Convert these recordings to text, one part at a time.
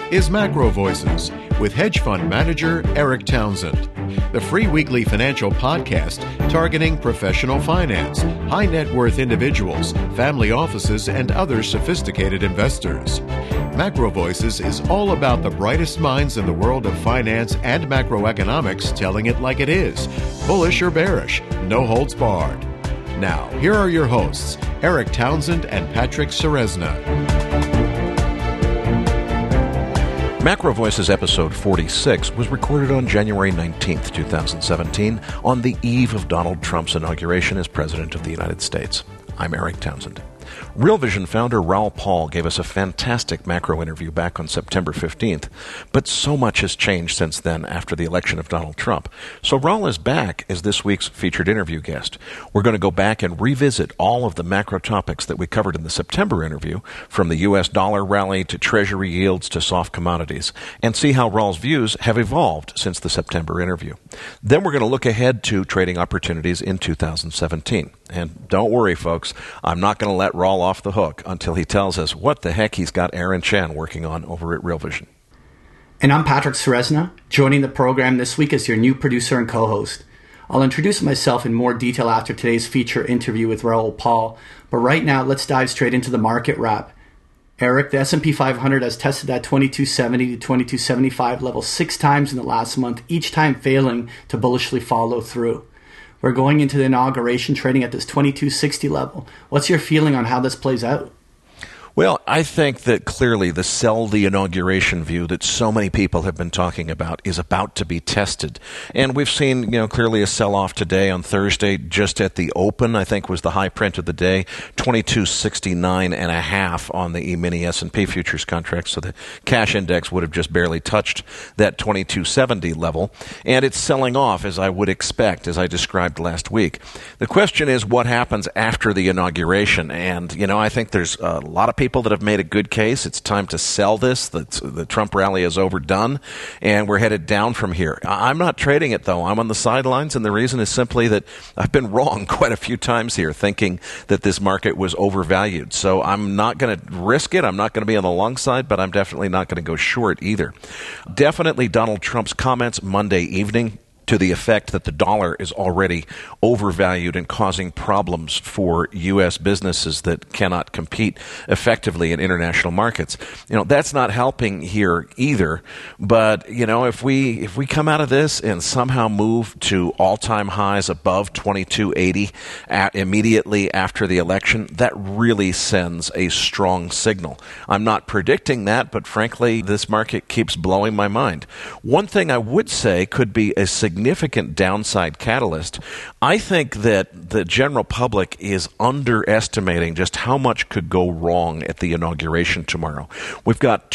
is Macro Voices with hedge fund manager Eric Townsend, the free weekly financial podcast targeting professional finance, high net worth individuals, family offices, and other sophisticated investors. Macro Voices is all about the brightest minds in the world of finance and macroeconomics telling it like it is, bullish or bearish, no holds barred. Now, here are your hosts, Eric Townsend and Patrick Ceresna. Macro Voices episode 46 was recorded on January 19th, 2017, on the eve of Donald Trump's inauguration as President of the United States. I'm Eric Townsend. Real Vision founder Raoul Pal gave us a fantastic macro interview back on September 15th, but so much has changed since then after the election of Donald Trump. So Raoul is back as this week's featured interview guest. We're going to go back and revisit all of the macro topics that we covered in the September interview, from the U.S. dollar rally to treasury yields to soft commodities, and see how Raoul's views have evolved since the September interview. Then we're going to look ahead to trading opportunities in 2017. And don't worry, folks, I'm not going to let Raoul off the hook until he tells us what the heck he's got Aaron Chan working on over at Real Vision. And I'm Patrick Ceresna, joining the program this week as your new producer and co-host. I'll introduce myself in more detail after today's feature interview with Raoul Pal, but right now let's dive straight into the market wrap. Eric, the S&P 500 has tested that 2270 to 2275 level 6 times in the last month, each time failing to bullishly follow through. We're going into the inauguration trading at this 2260 level. What's your feeling on how this plays out? Well, I think that clearly the sell the inauguration view that so many people have been talking about is about to be tested. And we've seen, clearly a sell-off today on Thursday just at the open, I think was the high print of the day, 2269.5 on the E-mini S&P futures contract. So the cash index would have just barely touched that 2270 level. And it's selling off as I would expect, as I described last week. The question is what happens after the inauguration. And, I think there's a lot of people that have made a good case. It's time to sell this. The Trump rally is overdone, and we're headed down from here. I'm not trading it, though. I'm on the sidelines, and the reason is simply that I've been wrong quite a few times here, thinking that this market was overvalued. So I'm not going to risk it. I'm not going to be on the long side, but I'm definitely not going to go short either. Definitely Donald Trump's comments Monday evening to the effect that the dollar is already overvalued and causing problems for U.S. businesses that cannot compete effectively in international markets. That's not helping here either. But, if we come out of this and somehow move to all-time highs above 2280 immediately after the election, that really sends a strong signal. I'm not predicting that, but frankly, this market keeps blowing my mind. One thing I would say could be a significant downside catalyst. I think that the general public is underestimating just how much could go wrong at the inauguration tomorrow. We've got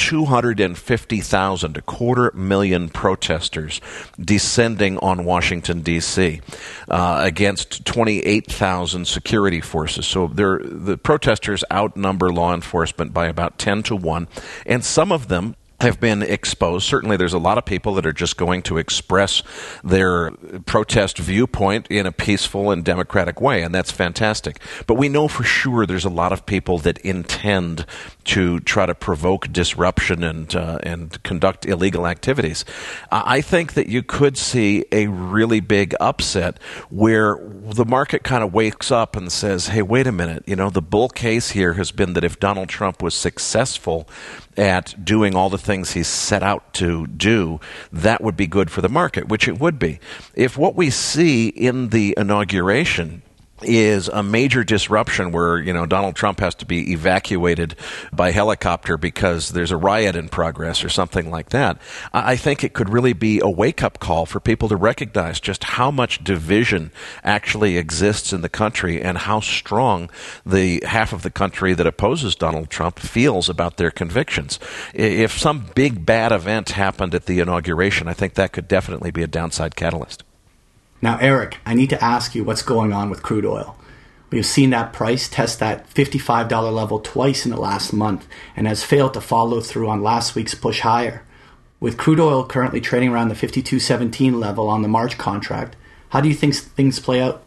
250,000, 250,000 protesters descending on Washington, D.C. Against 28,000 security forces. So the protesters outnumber law enforcement by about 10 to 1, and some of them have been exposed. Certainly there's a lot of people that are just going to express their protest viewpoint in a peaceful and democratic way, and that's fantastic. But we know for sure there's a lot of people that intend to try to provoke disruption and conduct illegal activities. I think that you could see a really big upset where the market kind of wakes up and says, hey, wait a minute, the bull case here has been that if Donald Trump was successful at doing all the things he's set out to do, that would be good for the market, which it would be. If what we see in the inauguration is a major disruption where, Donald Trump has to be evacuated by helicopter because there's a riot in progress or something like that, I think it could really be a wake-up call for people to recognize just how much division actually exists in the country and how strong the half of the country that opposes Donald Trump feels about their convictions. If some big bad event happened at the inauguration, I think that could definitely be a downside catalyst. Now, Eric, I need to ask you what's going on with crude oil. We've seen that price test that $55 level twice in the last month and has failed to follow through on last week's push higher. With crude oil currently trading around the $52.17 level on the March contract, how do you think things play out?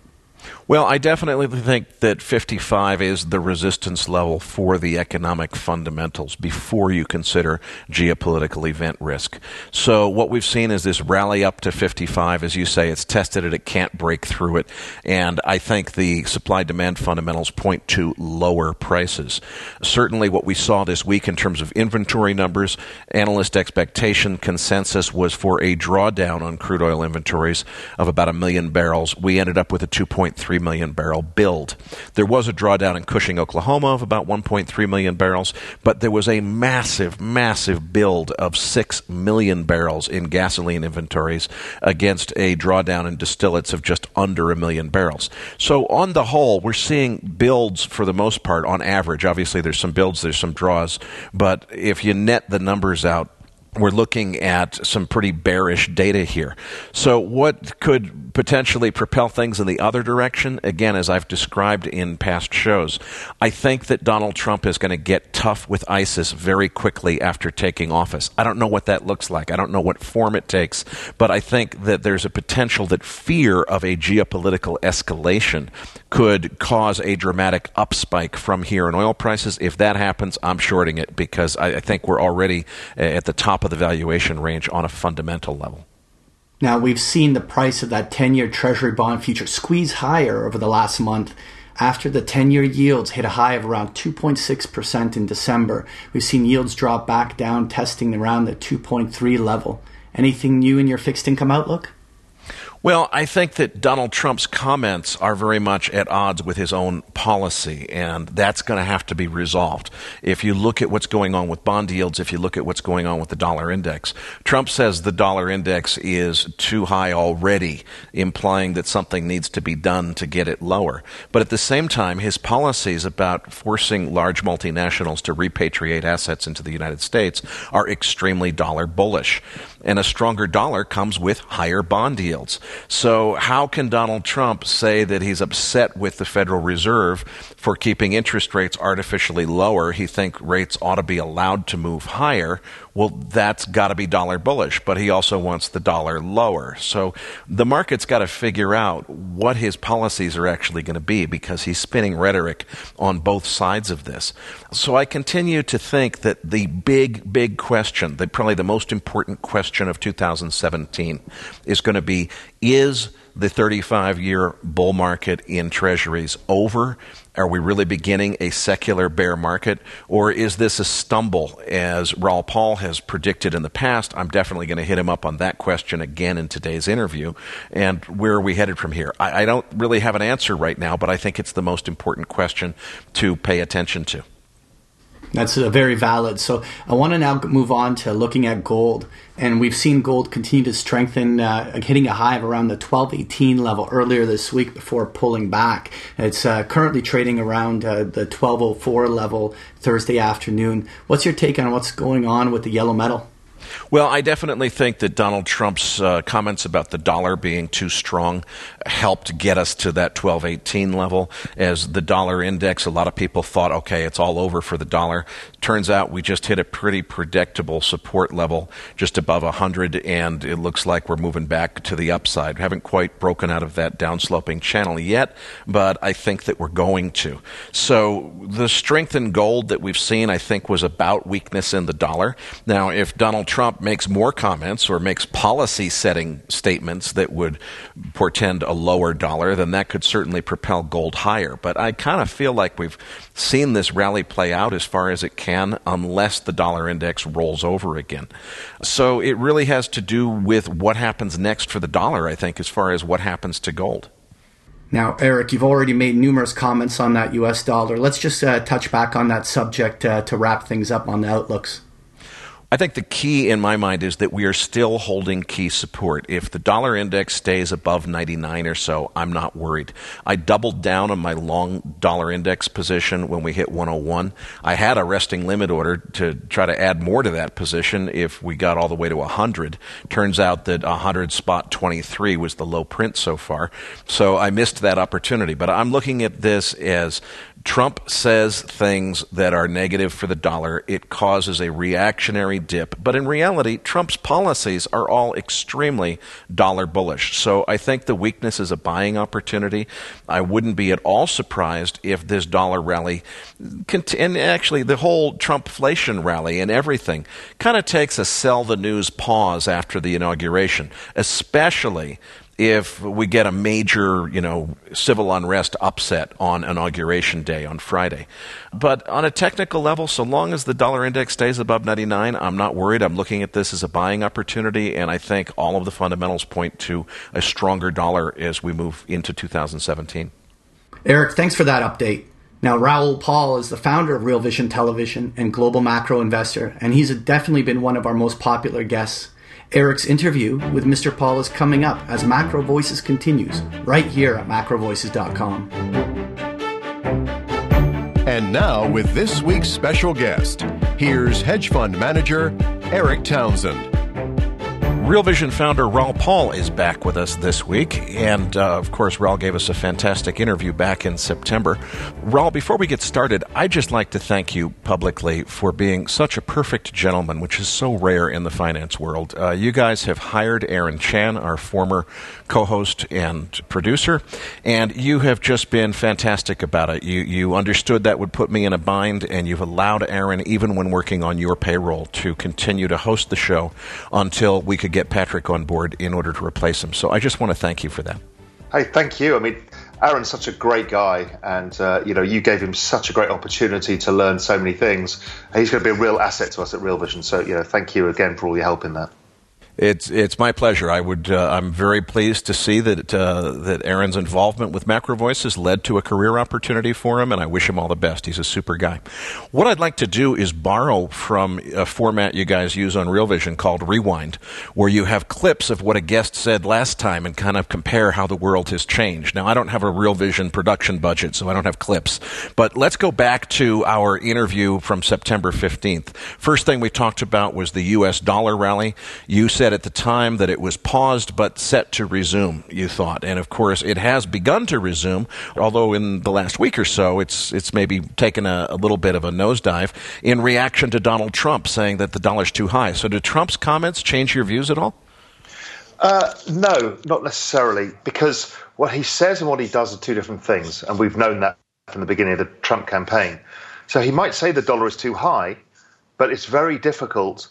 Well, I definitely think that 55 is the resistance level for the economic fundamentals before you consider geopolitical event risk. So what we've seen is this rally up to 55. As you say, it's tested it, it can't break through it. And I think the supply-demand fundamentals point to lower prices. Certainly what we saw this week in terms of inventory numbers, analyst expectation consensus was for a drawdown on crude oil inventories of about 1 million barrels. We ended up with a 2.3 million barrel build. There was a drawdown in Cushing, Oklahoma of about 1.3 million barrels, but there was a massive build of 6 million barrels in gasoline inventories against a drawdown in distillates of just under 1 million barrels. So on the whole, we're seeing builds for the most part on average. Obviously, there's some builds, there's some draws, but if you net the numbers out, we're looking at some pretty bearish data here. So what could potentially propel things in the other direction? Again, as I've described in past shows, I think that Donald Trump is going to get tough with ISIS very quickly after taking office. I don't know what that looks like. I don't know what form it takes, but I think that there's a potential that fear of a geopolitical escalation could cause a dramatic upspike from here in oil prices. If that happens, I'm shorting it because I think we're already at the top of the valuation range on a fundamental level. Now, we've seen the price of that 10-year Treasury bond future squeeze higher over the last month after the 10-year yields hit a high of around 2.6% in December. We've seen yields drop back down, testing around the 2.3 level. Anything new in your fixed income outlook? Well, I think that Donald Trump's comments are very much at odds with his own policy, and that's going to have to be resolved. If you look at what's going on with bond yields, if you look at what's going on with the dollar index, Trump says the dollar index is too high already, implying that something needs to be done to get it lower. But at the same time, his policies about forcing large multinationals to repatriate assets into the United States are extremely dollar bullish. And a stronger dollar comes with higher bond yields. So how can Donald Trump say that he's upset with the Federal Reserve for keeping interest rates artificially lower? He thinks rates ought to be allowed to move higher. Well, that's got to be dollar bullish, but he also wants the dollar lower. So the market's got to figure out what his policies are actually going to be because he's spinning rhetoric on both sides of this. So I continue to think that the big question, probably the most important question of 2017 is going to be, is the 35-year bull market in treasuries over? Are we really beginning a secular bear market? Or is this a stumble, as Raul Paul has predicted in the past? I'm definitely going to hit him up on that question again in today's interview. And where are we headed from here? I don't really have an answer right now, but I think it's the most important question to pay attention to. That's very valid. So I want to now move on to looking at gold. And we've seen gold continue to strengthen, hitting a high of around the 1218 level earlier this week before pulling back. It's currently trading around the 1204 level Thursday afternoon. What's your take on what's going on with the yellow metal? Well, I definitely think that Donald Trump's comments about the dollar being too strong helped get us to that 1218 level. As the dollar index, a lot of people thought, okay, it's all over for the dollar. Turns out we just hit a pretty predictable support level just above 100, and it looks like we're moving back to the upside. We haven't quite broken out of that downsloping channel yet, but I think that we're going to. So the strength in gold that we've seen, I think, was about weakness in the dollar. Now, if Donald Trump makes more comments or makes policy-setting statements that would portend a lower dollar, then that could certainly propel gold higher. But I kind of feel like we've seen this rally play out as far as it can unless the dollar index rolls over again. So it really has to do with what happens next for the dollar, I think, as far as what happens to gold. Now, Eric, you've already made numerous comments on that U.S. dollar. Let's just touch back on that subject to wrap things up on the outlooks. I think the key in my mind is that we are still holding key support. If the dollar index stays above 99 or so, I'm not worried. I doubled down on my long dollar index position when we hit 101. I had a resting limit order to try to add more to that position if we got all the way to 100. Turns out that 100 spot 23 was the low print so far. So I missed that opportunity. But I'm looking at this as Trump says things that are negative for the dollar. It causes a reactionary dip. But in reality, Trump's policies are all extremely dollar bullish. So I think the weakness is a buying opportunity. I wouldn't be at all surprised if this dollar rally, and actually the whole Trumpflation rally and everything, kind of takes a sell the news pause after the inauguration, especially if we get a major, civil unrest upset on Inauguration Day on Friday. But on a technical level, so long as the dollar index stays above 99, I'm not worried. I'm looking at this as a buying opportunity, and I think all of the fundamentals point to a stronger dollar as we move into 2017. Eric, thanks for that update. Now, Raoul Pal is the founder of Real Vision Television and global macro investor, and he's definitely been one of our most popular guests. Eric's interview with Mr. Pal is coming up as Macro Voices continues, right here at macrovoices.com. And now, with this week's special guest, here's hedge fund manager Eric Townsend. Real Vision founder Raoul Pal is back with us this week, and of course, Raoul gave us a fantastic interview back in September. Raoul, before we get started, I'd just like to thank you publicly for being such a perfect gentleman, which is so rare in the finance world. You guys have hired Aaron Chan, our former co-host and producer, and you have just been fantastic about it. You understood that would put me in a bind, and you've allowed Aaron, even when working on your payroll, to continue to host the show until we could get Patrick on board in order to replace him. So I just want to thank you for that. Hey, thank you. I mean, Aaron's such a great guy, and you gave him such a great opportunity to learn so many things. He's going to be a real asset to us at Real Vision. So, thank you again for all your help in that. It's my pleasure. I'm very pleased to see that Aaron's involvement with Macro Voices led to a career opportunity for him, and I wish him all the best. He's a super guy. What I'd like to do is borrow from a format you guys use on Real Vision called Rewind, where you have clips of what a guest said last time and kind of compare how the world has changed. Now, I don't have a Real Vision production budget, so I don't have clips, but let's go back to our interview from September 15th. First thing we talked about was the U.S. dollar rally. You said at the time that it was paused but set to resume, you thought. And of course, it has begun to resume, although in the last week or so, it's maybe taken a little bit of a nosedive in reaction to Donald Trump saying that the dollar's too high. So did Trump's comments change your views at all? No, not necessarily, because what he says and what he does are two different things, and we've known that from the beginning of the Trump campaign. So he might say the dollar is too high, but it's very difficult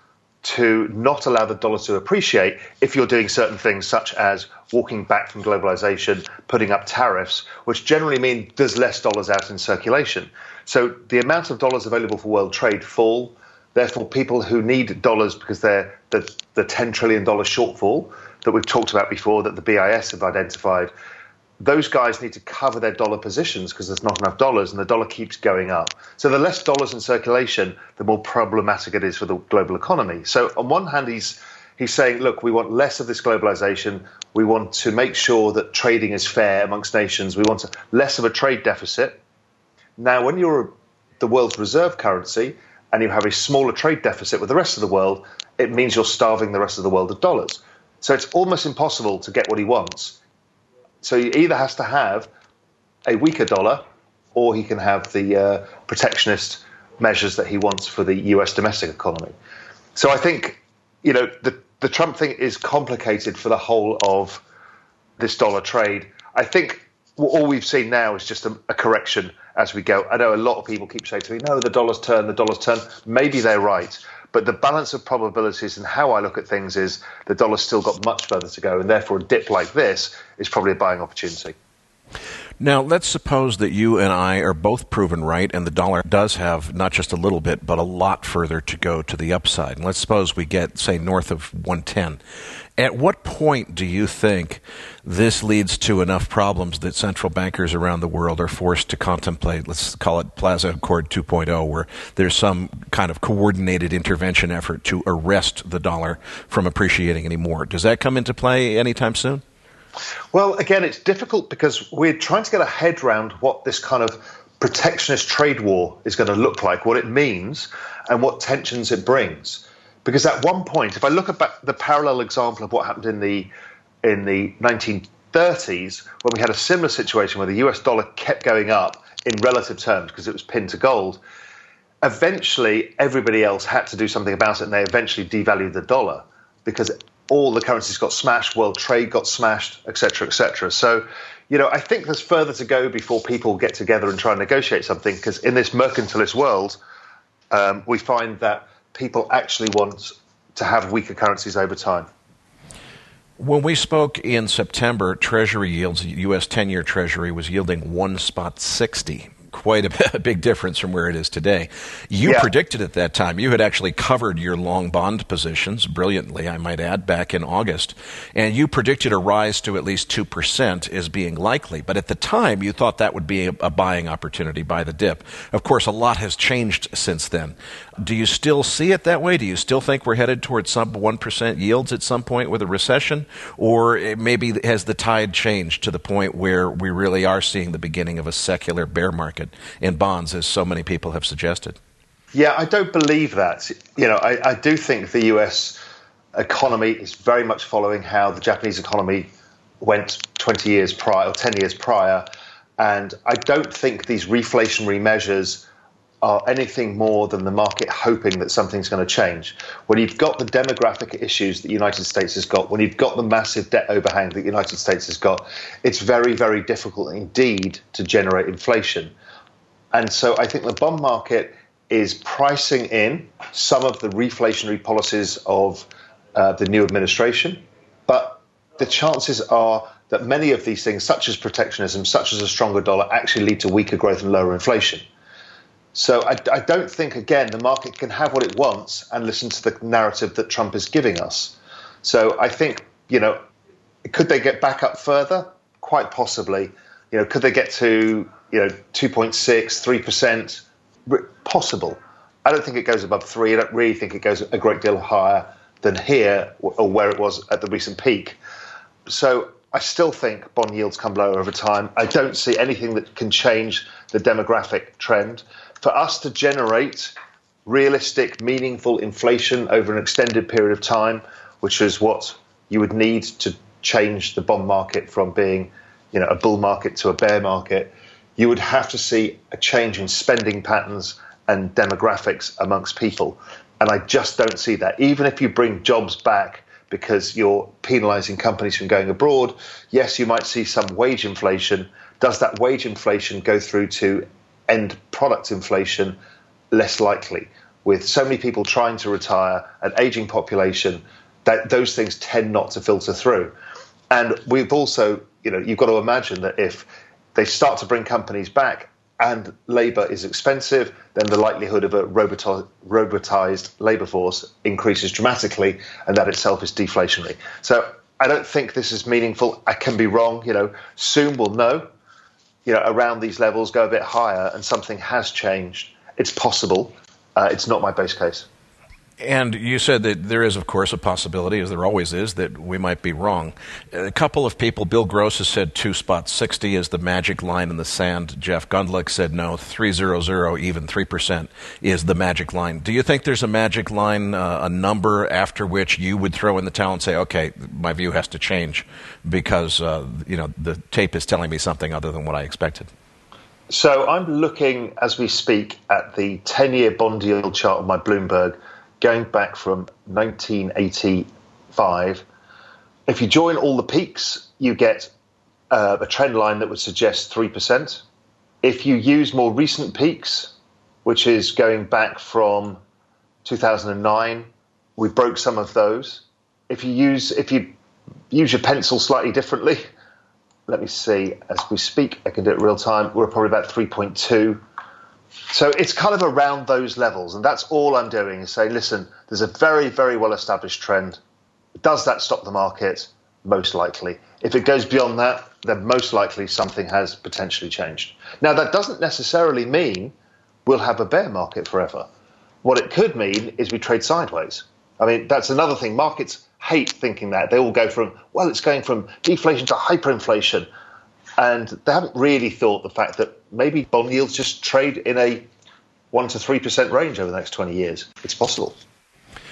to not allow the dollar to appreciate if you're doing certain things such as walking back from globalization, putting up tariffs, which generally mean there's less dollars out in circulation. So the amount of dollars available for world trade fall. Therefore, people who need dollars because they're the $10 trillion shortfall that we've talked about before, that the BIS have identified, those guys need to cover their dollar positions because there's not enough dollars and the dollar keeps going up. So the less dollars in circulation, the more problematic it is for the global economy. So on one hand, he's saying, look, we want less of this globalization. We want to make sure that trading is fair amongst nations. We want less of a trade deficit. Now, when you're the world's reserve currency and you have a smaller trade deficit with the rest of the world, it means you're starving the rest of the world of dollars. So it's almost impossible to get what he wants. So he either has to have a weaker dollar or he can have the protectionist measures that he wants for the US domestic economy. So I think, the Trump thing is complicated for the whole of this dollar trade. I think all we've seen now is just a correction as we go. I know a lot of people keep saying to me, no, the dollar's turn. Maybe they're right. But the balance of probabilities and how I look at things is the dollar's still got much further to go, and therefore a dip like this is probably a buying opportunity. Now, let's suppose that you and I are both proven right, and the dollar does have not just a little bit, but a lot further to go to the upside. And let's suppose we get, say, north of 110. At what point do you think this leads to enough problems that central bankers around the world are forced to contemplate, let's call it Plaza Accord 2.0, where there's some kind of coordinated intervention effort to arrest the dollar from appreciating anymore? Does that come into play anytime soon? Well, again, it's difficult because we're trying to get a head around what this kind of protectionist trade war is going to look like, what it means, and what tensions it brings. Because at one point, if I look at the parallel example of what happened in the 1930s, when we had a similar situation where the US dollar kept going up in relative terms because it was pinned to gold, eventually everybody else had to do something about it, and they eventually devalued the dollar because all the currencies got smashed, world trade got smashed, et cetera, et cetera. So, I think there's further to go before people get together and try and negotiate something, because in this mercantilist world, we find that people actually want to have weaker currencies over time. When we spoke in September, Treasury yields, the U.S. 10-year Treasury was yielding 1.60. Quite a big difference from where it is today. You predicted at that time, you had actually covered your long bond positions brilliantly, I might add, back in August, and you predicted a rise to at least 2% as being likely. But at the time, you thought that would be a buying opportunity by the dip. Of course, a lot has changed since then. Do you still see it that way? Do you still think we're headed towards sub 1% yields at some point with a recession? Or maybe has the tide changed to the point where we really are seeing the beginning of a secular bear market in bonds, as so many people have suggested? Yeah, I don't believe that. I do think the US economy is very much following how the Japanese economy went 20 years prior or 10 years prior. And I don't think these reflationary measures are anything more than the market hoping that something's going to change. When you've got the demographic issues that the United States has got, when you've got the massive debt overhang that the United States has got, it's very, very difficult indeed to generate inflation. And so I think the bond market is pricing in some of the reflationary policies of the new administration. But the chances are that many of these things, such as protectionism, such as a stronger dollar, actually lead to weaker growth and lower inflation. So I don't think, again, the market can have what it wants and listen to the narrative that Trump is giving us. So I think, could they get back up further? Quite possibly. Could they get to 2.6%, 3%? Possible. I don't think it goes above 3. I don't really think it goes a great deal higher than here or where it was at the recent peak. So I still think bond yields come lower over time. I don't see anything that can change the demographic trend. For us to generate realistic, meaningful inflation over an extended period of time, which is what you would need to change the bond market from being, a bull market to a bear market, you would have to see a change in spending patterns and demographics amongst people. And I just don't see that. Even if you bring jobs back because you're penalizing companies from going abroad, yes, you might see some wage inflation. Does that wage inflation go through to end product inflation? Less likely. With so many people trying to retire, an aging population, that those things tend not to filter through. And we've also, you've got to imagine that if they start to bring companies back and labor is expensive, then the likelihood of a robotized labor force increases dramatically, and that itself is deflationary. So I don't think this is meaningful. I can be wrong. Soon we'll know. Around these levels, go a bit higher, and something has changed. It's possible. It's not my base case. And you said that there is, of course, a possibility, as there always is, that we might be wrong. A couple of people, Bill Gross has said 2.60 is the magic line in the sand. Jeff Gundlach said no, 3.00, even 3% is the magic line. Do you think there's a magic line, a number after which you would throw in the towel and say, okay, my view has to change because the tape is telling me something other than what I expected? So I'm looking, as we speak, at the 10-year bond yield chart on my Bloomberg, going back from 1985. If you join all the peaks, you get a trend line that would suggest 3%. If you use more recent peaks, which is going back from 2009, we broke some of those. If you use your pencil slightly differently, let me see, as we speak, I can do it real time, we're probably about 3.2. So it's kind of around those levels, and that's all I'm doing is saying, listen, there's a very, very well-established trend. Does that stop the market? Most likely. If it goes beyond that, then most likely something has potentially changed. Now, that doesn't necessarily mean we'll have a bear market forever. What it could mean is we trade sideways. I mean, that's another thing. Markets hate thinking that. They all go from, well, it's going from deflation to hyperinflation. And they haven't really thought the fact that maybe bond yields just trade in a 1 to 3% range over the next 20 years. It's possible.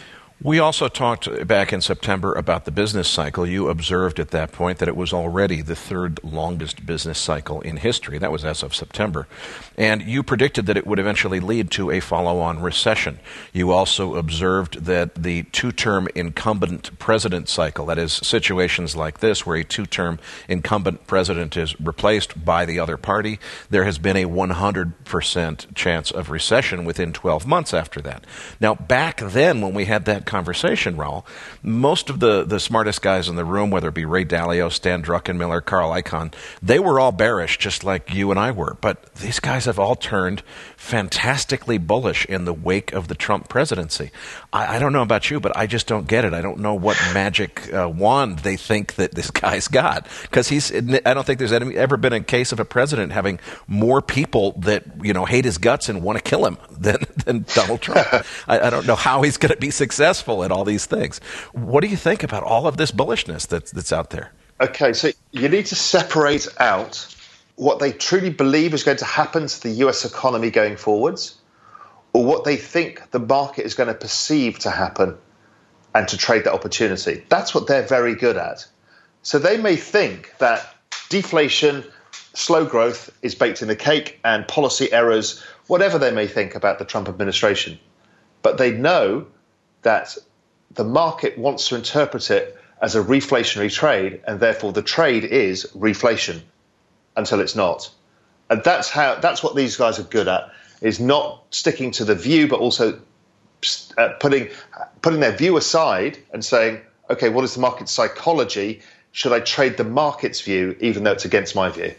We also talked back in September about the business cycle. You observed at that point that it was already the third longest business cycle in history. That was as of September. And you predicted that it would eventually lead to a follow-on recession. You also observed that the two-term incumbent president cycle, that is, situations like this where a two-term incumbent president is replaced by the other party, there has been a 100% chance of recession within 12 months after that. Now, back then when we had that conversation, Raul, most of the smartest guys in the room, whether it be Ray Dalio, Stan Druckenmiller, Carl Icahn, they were all bearish, just like you and I were. But these guys have all turned fantastically bullish in the wake of the Trump presidency. I don't know about you, but I just don't get it. I don't know what magic wand they think that this guy's got. Because I don't think there's ever been a case of a president having more people that hate his guts and want to kill him than Donald Trump. I don't know how he's going to be successful at all these things. What do you think about all of this bullishness that's out there? Okay, so you need to separate out what they truly believe is going to happen to the US economy going forwards, or what they think the market is going to perceive to happen and to trade that opportunity. That's what they're very good at. So they may think that deflation, slow growth is baked in the cake, and policy errors, whatever they may think about the Trump administration. But they know that the market wants to interpret it as a reflationary trade, and therefore the trade is reflation until it's not. And that's what these guys are good at, is not sticking to the view, but also putting their view aside and saying, okay, what is the market psychology? Should I trade the market's view, even though it's against my view?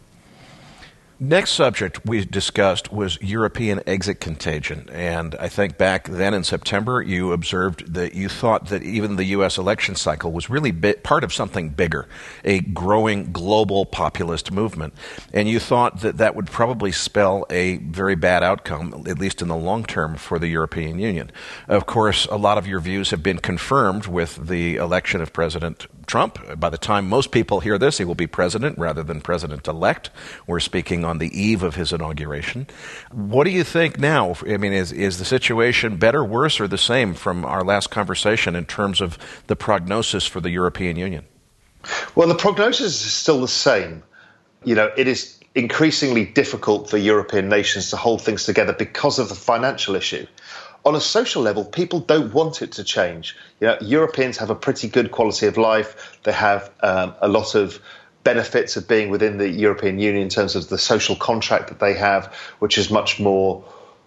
Next subject we discussed was European exit contagion. And I think back then in September, you observed that you thought that even the U.S. election cycle was really part of something bigger, a growing global populist movement. And you thought that that would probably spell a very bad outcome, at least in the long term, for the European Union. Of course, a lot of your views have been confirmed with the election of President Trump. By the time most people hear this, he will be president rather than president-elect. We're speaking on the eve of his inauguration. What do you think now? I mean, is the situation better, worse, or the same from our last conversation in terms of the prognosis for the European Union? Well, the prognosis is still the same. It is increasingly difficult for European nations to hold things together because of the financial issue. On a social level, people don't want it to change. Europeans have a pretty good quality of life. They have a lot of benefits of being within the European Union in terms of the social contract that they have, which is much more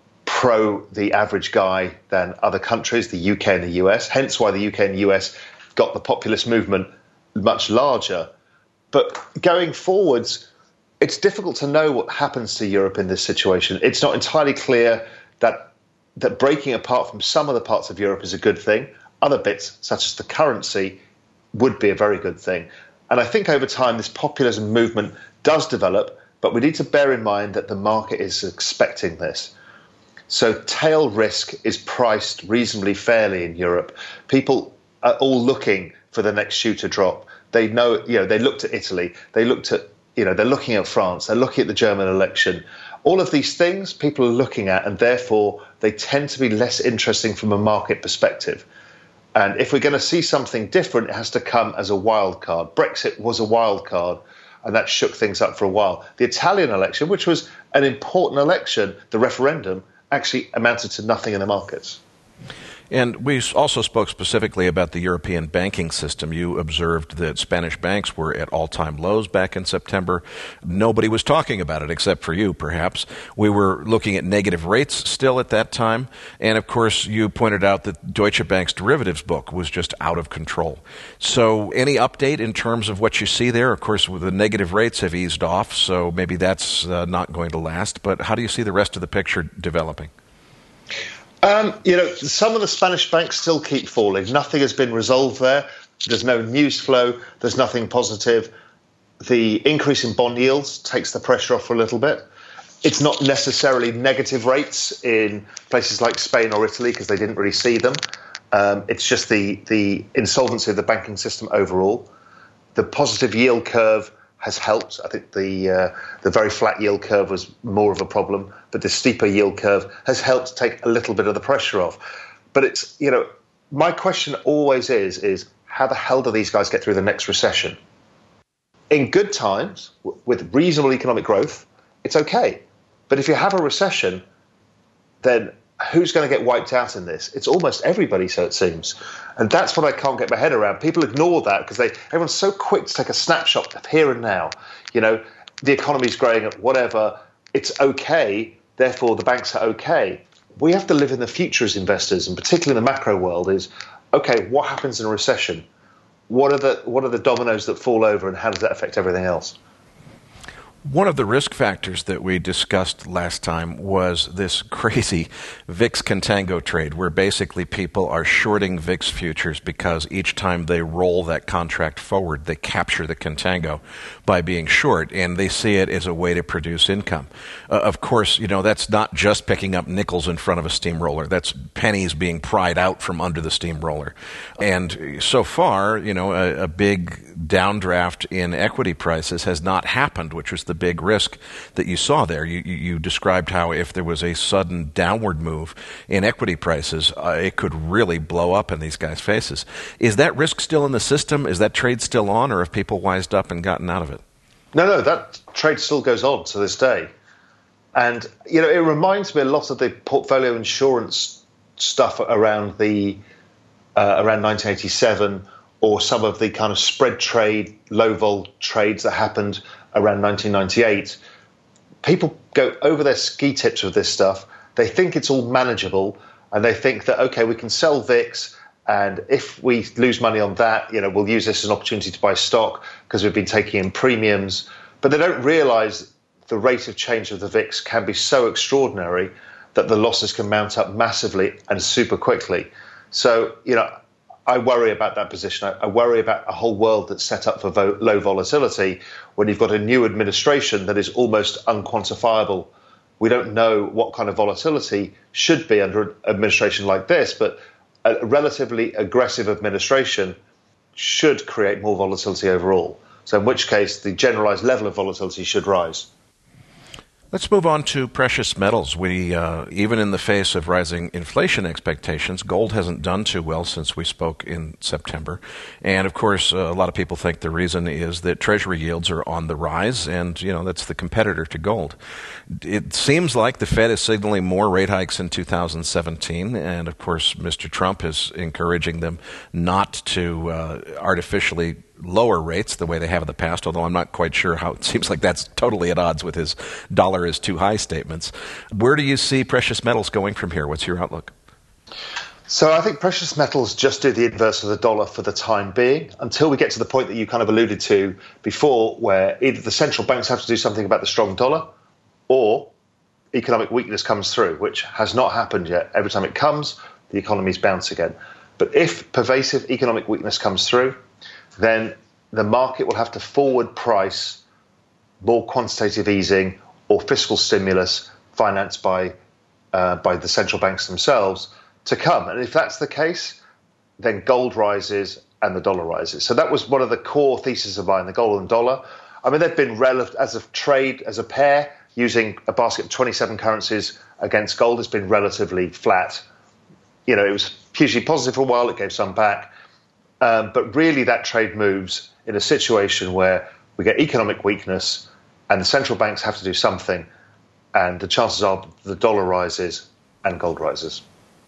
pro the average guy than other countries, the UK and the US. Hence why the UK and the US got the populist movement much larger. But going forwards, it's difficult to know what happens to Europe in this situation. It's not entirely clear that breaking apart from some of the parts of Europe is a good thing. Other bits, such as the currency, would be a very good thing. And I think over time this populism movement does develop, but we need to bear in mind that the market is expecting this. So tail risk is priced reasonably fairly in Europe. People are all looking for the next shoe to drop. They know, they looked at Italy, they're looking at France, they're looking at the German election. All of these things people are looking at, and therefore they tend to be less interesting from a market perspective. And if we're going to see something different, it has to come as a wild card. Brexit was a wild card, and that shook things up for a while. The Italian election, which was an important election, the referendum, actually amounted to nothing in the markets. And we also spoke specifically about the European banking system. You observed that Spanish banks were at all-time lows back in September. Nobody was talking about it except for you, perhaps. We were looking at negative rates still at that time. And, of course, you pointed out that Deutsche Bank's derivatives book was just out of control. So any update in terms of what you see there? Of course, the negative rates have eased off, so maybe that's not going to last. But how do you see the rest of the picture developing? Some of the Spanish banks still keep falling. Nothing has been resolved there. There's no news flow. There's nothing positive. The increase in bond yields takes the pressure off for a little bit. It's not necessarily negative rates in places like Spain or Italy because they didn't really see them. It's just the insolvency of the banking system overall. The positive yield curve has helped. I think the very flat yield curve was more of a problem, but the steeper yield curve has helped take a little bit of the pressure off. But it's, my question always is how the hell do these guys get through the next recession? In good times, with reasonable economic growth, it's okay. But if you have a recession, then who's going to get wiped out in this? It's almost everybody, so it seems. And that's what I can't get my head around. People ignore that because everyone's so quick to take a snapshot of here and now. You know, the economy's growing at whatever, it's okay, therefore the banks are okay. We have to live in the future as investors, and particularly in the macro world, is, okay, what happens in a recession? What are the dominoes that fall over, and how does that affect everything else? One of the risk factors that we discussed last time was this crazy VIX contango trade, where basically people are shorting VIX futures because each time they roll that contract forward, they capture the contango by being short, and they see it as a way to produce income. Of course, you know, that's not just picking up nickels in front of a steamroller. That's pennies being pried out from under the steamroller. And so far, you know, a big downdraft in equity prices has not happened, which was the big risk that you saw there. You described how if there was a sudden downward move in equity prices, it could really blow up in these guys' faces. Is that risk still in the system? Is that trade still on, or have people wised up and gotten out of it? No, that trade still goes on to this day. And, you know, it reminds me a lot of the portfolio insurance stuff around around 1987, or some of the kind of spread trade, low vol trades that happened around 1998. People go over their ski tips with this stuff. They think it's all manageable, and they think that, okay, we can sell VIX, and if we lose money on that, you know, we'll use this as an opportunity to buy stock because we've been taking in premiums. But they don't realize the rate of change of the VIX can be so extraordinary that the losses can mount up massively and super quickly. So, you know, I worry about that position. I worry about a whole world that's set up for low volatility when you've got a new administration that is almost unquantifiable. We don't know what kind of volatility should be under an administration like this, but a relatively aggressive administration should create more volatility overall. So in which case, the generalized level of volatility should rise. Let's move on to precious metals. We, even in the face of rising inflation expectations, gold hasn't done too well since we spoke in September. And of course, a lot of people think the reason is that Treasury yields are on the rise, and, you know, that's the competitor to gold. It seems like the Fed is signaling more rate hikes in 2017, and of course, Mr. Trump is encouraging them not to artificially lower rates the way they have in the past, although I'm not quite sure how. It seems like that's totally at odds with his dollar is too high statements. Where do you see precious metals going from here? What's your outlook? So I think precious metals just do the inverse of the dollar for the time being, until we get to the point that you kind of alluded to before, where either the central banks have to do something about the strong dollar, or economic weakness comes through, which has not happened yet. Every time it comes, the economies bounce again. But if pervasive economic weakness comes through, then the market will have to forward price more quantitative easing or fiscal stimulus financed by the central banks themselves to come. And if that's the case, then gold rises and the dollar rises. So that was one of the core theses of buying the gold and dollar. I mean, they've been relative as a trade, as a pair, using a basket of 27 currencies against gold has been relatively flat. You know, it was hugely positive for a while, it gave some back. But really that trade moves in a situation where we get economic weakness and the central banks have to do something, and the chances are the dollar rises and gold rises.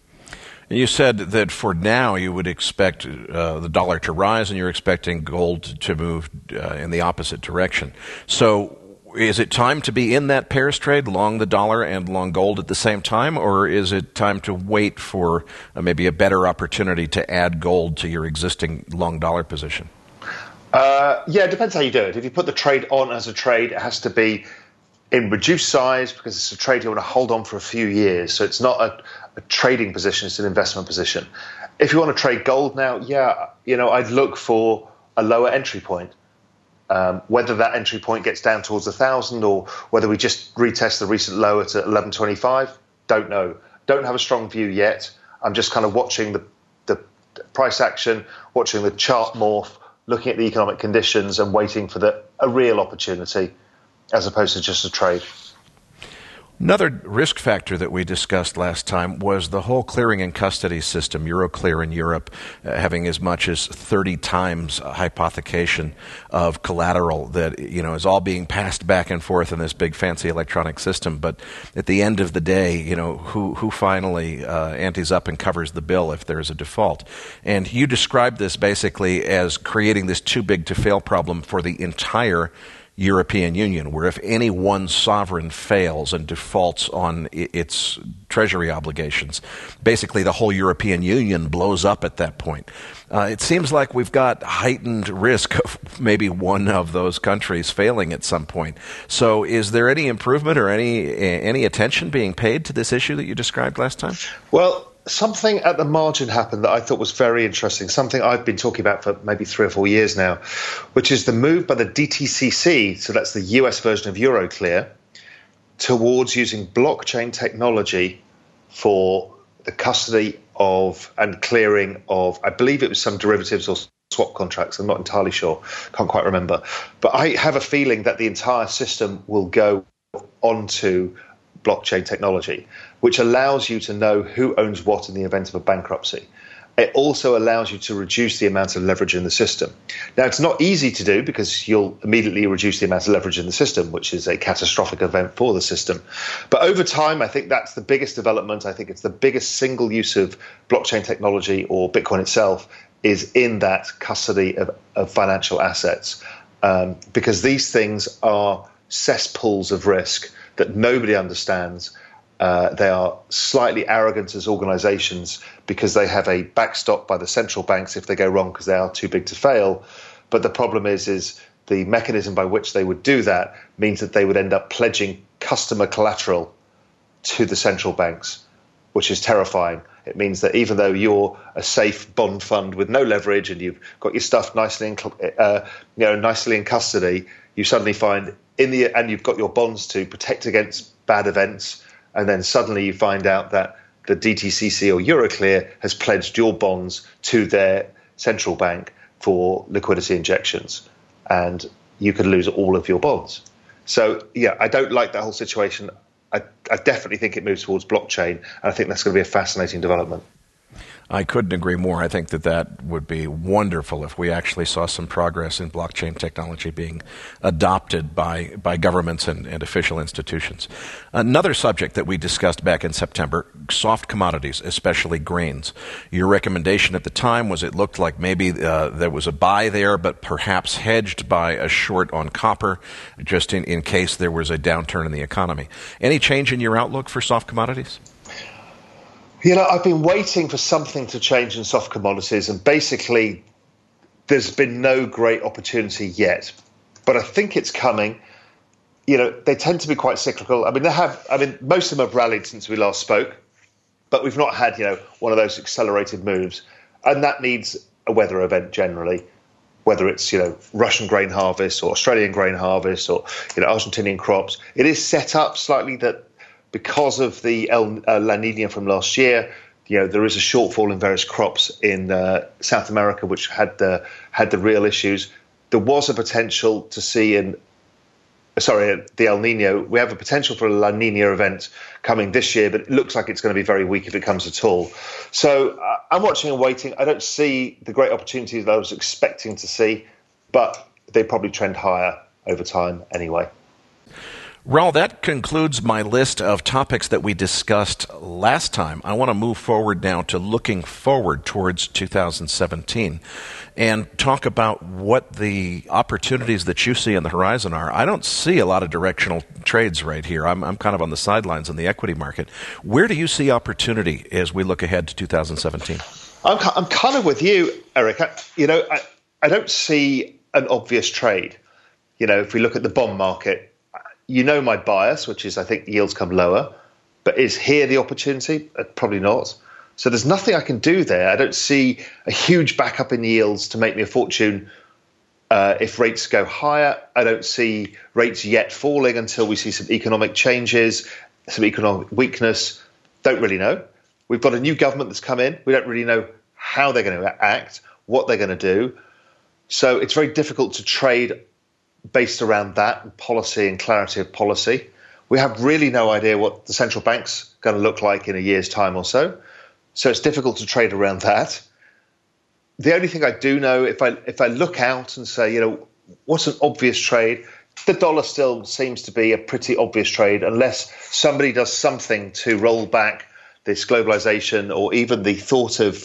You said that for now you would expect the dollar to rise and you're expecting gold to move in the opposite direction. So is it time to be in that pairs trade, long the dollar and long gold at the same time, or is it time to wait for maybe a better opportunity to add gold to your existing long dollar position? Yeah, it depends how you do it. If you put the trade on as a trade, it has to be in reduced size because it's a trade you want to hold on for a few years. So it's not a trading position, it's an investment position. If you want to trade gold now, yeah, you know, I'd look for a lower entry point. Whether that entry point gets down towards 1,000 or whether we just retest the recent low at 1125, don't know. Don't have a strong view yet. I'm just kind of watching the price action, watching the chart morph, looking at the economic conditions and waiting for a real opportunity as opposed to just a trade. Another risk factor that we discussed last time was the whole clearing and custody system, Euroclear in Europe, having as much as 30 times hypothecation of collateral that is all being passed back and forth in this big fancy electronic system. But at the end of the day, who finally antes up and covers the bill if there's a default? And you described this basically as creating this too big to fail problem for the entire European Union, where if any one sovereign fails and defaults on its treasury obligations, basically the whole European Union blows up at that point. It seems like we've got heightened risk of maybe one of those countries failing at some point. So is there any improvement or any attention being paid to this issue that you described last time? Well, something at the margin happened that I thought was very interesting, something I've been talking about for maybe 3 or 4 years now, which is the move by the DTCC, so that's the US version of Euroclear, towards using blockchain technology for the custody of and clearing of, I believe it was some derivatives or swap contracts. I'm not entirely sure, can't quite remember. But I have a feeling that the entire system will go onto blockchain technology, which allows you to know who owns what in the event of a bankruptcy. It also allows you to reduce the amount of leverage in the system. Now, it's not easy to do because you'll immediately reduce the amount of leverage in the system, which is a catastrophic event for the system. But over time, I think that's the biggest development. I think it's the biggest single use of blockchain technology or Bitcoin itself is in that custody of financial assets, because these things are cesspools of risk that nobody understands. They are slightly arrogant as organizations because they have a backstop by the central banks if they go wrong because they are too big to fail. But the problem is the mechanism by which they would do that means that they would end up pledging customer collateral to the central banks, which is terrifying. It means that even though you're a safe bond fund with no leverage and you've got your stuff nicely in custody, you suddenly find and you've got your bonds to protect against bad events. And then suddenly you find out that the DTCC or Euroclear has pledged your bonds to their central bank for liquidity injections, and you could lose all of your bonds. So, yeah, I don't like that whole situation. I definitely think it moves towards blockchain, and I think that's going to be a fascinating development. I couldn't agree more. I think that would be wonderful if we actually saw some progress in blockchain technology being adopted by governments and official institutions. Another subject that we discussed back in September, soft commodities, especially grains. Your recommendation at the time was it looked like maybe there was a buy there, but perhaps hedged by a short on copper, just in case there was a downturn in the economy. Any change in your outlook for soft commodities? I've been waiting for something to change in soft commodities, and basically there's been no great opportunity yet. But I think it's coming. They tend to be quite cyclical. Most of them have rallied since we last spoke, but we've not had, one of those accelerated moves. And that needs a weather event generally, whether it's, Russian grain harvest or Australian grain harvest or, Argentinian crops. It is set up slightly that because of the La Nina from last year, there is a shortfall in various crops in South America, which had the real issues. There was a potential to see the El Nino. We have a potential for a La Nina event coming this year, but it looks like it's going to be very weak if it comes at all. So I'm watching and waiting. I don't see the great opportunities that I was expecting to see, but they probably trend higher over time anyway. Raul, that concludes my list of topics that we discussed last time. I want to move forward now to looking forward towards 2017 and talk about what the opportunities that you see on the horizon are. I don't see a lot of directional trades right here. I'm kind of on the sidelines in the equity market. Where do you see opportunity as we look ahead to 2017? I'm kind of with you, Eric. I don't see an obvious trade. If we look at the bond market, my bias, which is I think yields come lower, but is here the opportunity? Probably not. So there's nothing I can do there. I don't see a huge backup in yields to make me a fortune if rates go higher. I don't see rates yet falling until we see some economic changes, some economic weakness. Don't really know. We've got a new government that's come in. We don't really know how they're going to act, what they're going to do. So it's very difficult to trade based around that and policy and clarity of policy. We have really no idea what the central bank's going to look like in a year's time or so. So it's difficult to trade around that. The only thing I do know, if I look out and say, what's an obvious trade, the dollar still seems to be a pretty obvious trade unless somebody does something to roll back this globalization or even the thought of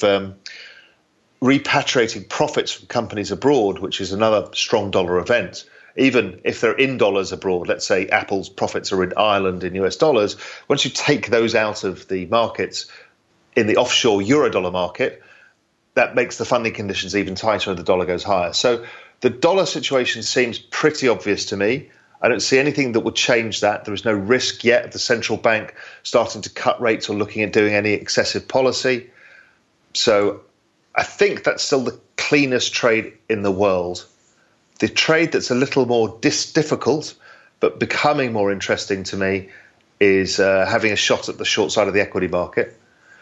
repatriating profits from companies abroad, which is another strong dollar event. Even if they're in dollars abroad, let's say Apple's profits are in Ireland in US dollars, once you take those out of the markets in the offshore Eurodollar market, that makes the funding conditions even tighter and the dollar goes higher. So the dollar situation seems pretty obvious to me. I don't see anything that would change that. There is no risk yet of the central bank starting to cut rates or looking at doing any excessive policy. So I think that's still the cleanest trade in the world. The trade that's a little more difficult but becoming more interesting to me is having a shot at the short side of the equity market.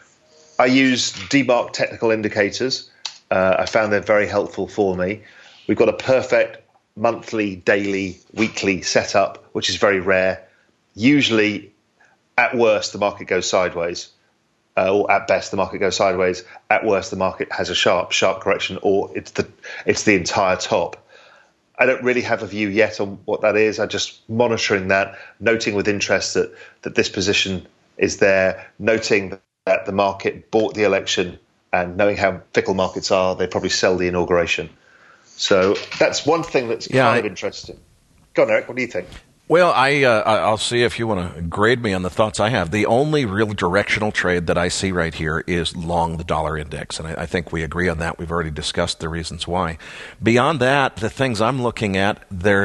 I use DMARC technical indicators. I found they're very helpful for me. We've got a perfect monthly, daily, weekly setup, which is very rare. Usually, at worst, the market goes sideways, or at best, the market goes sideways. At worst, the market has a sharp correction, or it's the entire top. I don't really have a view yet on what that is. I'm just monitoring that, noting with interest that this position is there, noting that the market bought the election, and knowing how fickle markets are, they probably sell the inauguration. So that's one thing that's kind of interesting. Go on, Eric, what do you think? Well, I'll see if you want to grade me on the thoughts I have. The only real directional trade that I see right here is long the dollar index, and I think we agree on that. We've already discussed the reasons why. Beyond that, the things I'm looking at,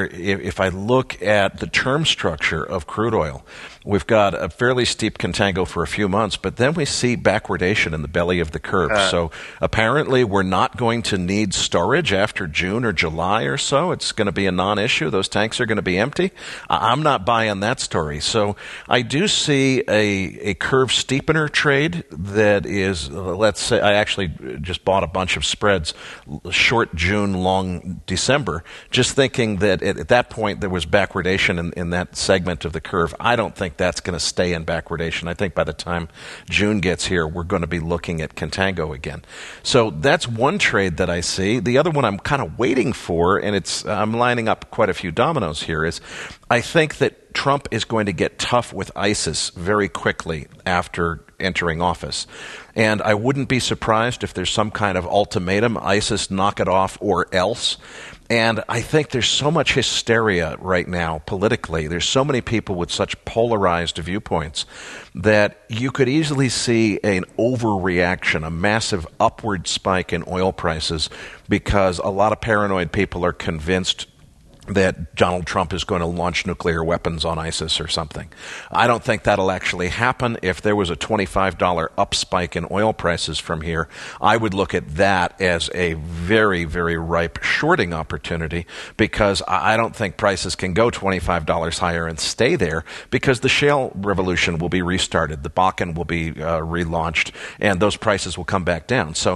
if I look at the term structure of crude oil, we've got a fairly steep contango for a few months, but then we see backwardation in the belly of the curve. So apparently we're not going to need storage after June or July or so. It's going to be a non-issue. Those tanks are going to be empty. I'm not buying that story. So I do see a curve steepener trade that is, let's say, I actually just bought a bunch of spreads, short June, long December, just thinking that at that point there was backwardation in that segment of the curve. I don't think that's going to stay in backwardation. I think by the time June gets here, we're going to be looking at contango again. So that's one trade that I see. The other one I'm kind of waiting for, and I'm lining up quite a few dominoes here, is I think that Trump is going to get tough with ISIS very quickly after entering office. And I wouldn't be surprised if there's some kind of ultimatum, ISIS, knock it off or else. And I think there's so much hysteria right now politically. There's so many people with such polarized viewpoints that you could easily see an overreaction, a massive upward spike in oil prices because a lot of paranoid people are convinced that Donald Trump is going to launch nuclear weapons on ISIS or something. I don't think that'll actually happen. If there was a $25 up spike in oil prices from here, I would look at that as a very, very ripe shorting opportunity because I don't think prices can go $25 higher and stay there because the shale revolution will be restarted. The Bakken will be relaunched and those prices will come back down. So,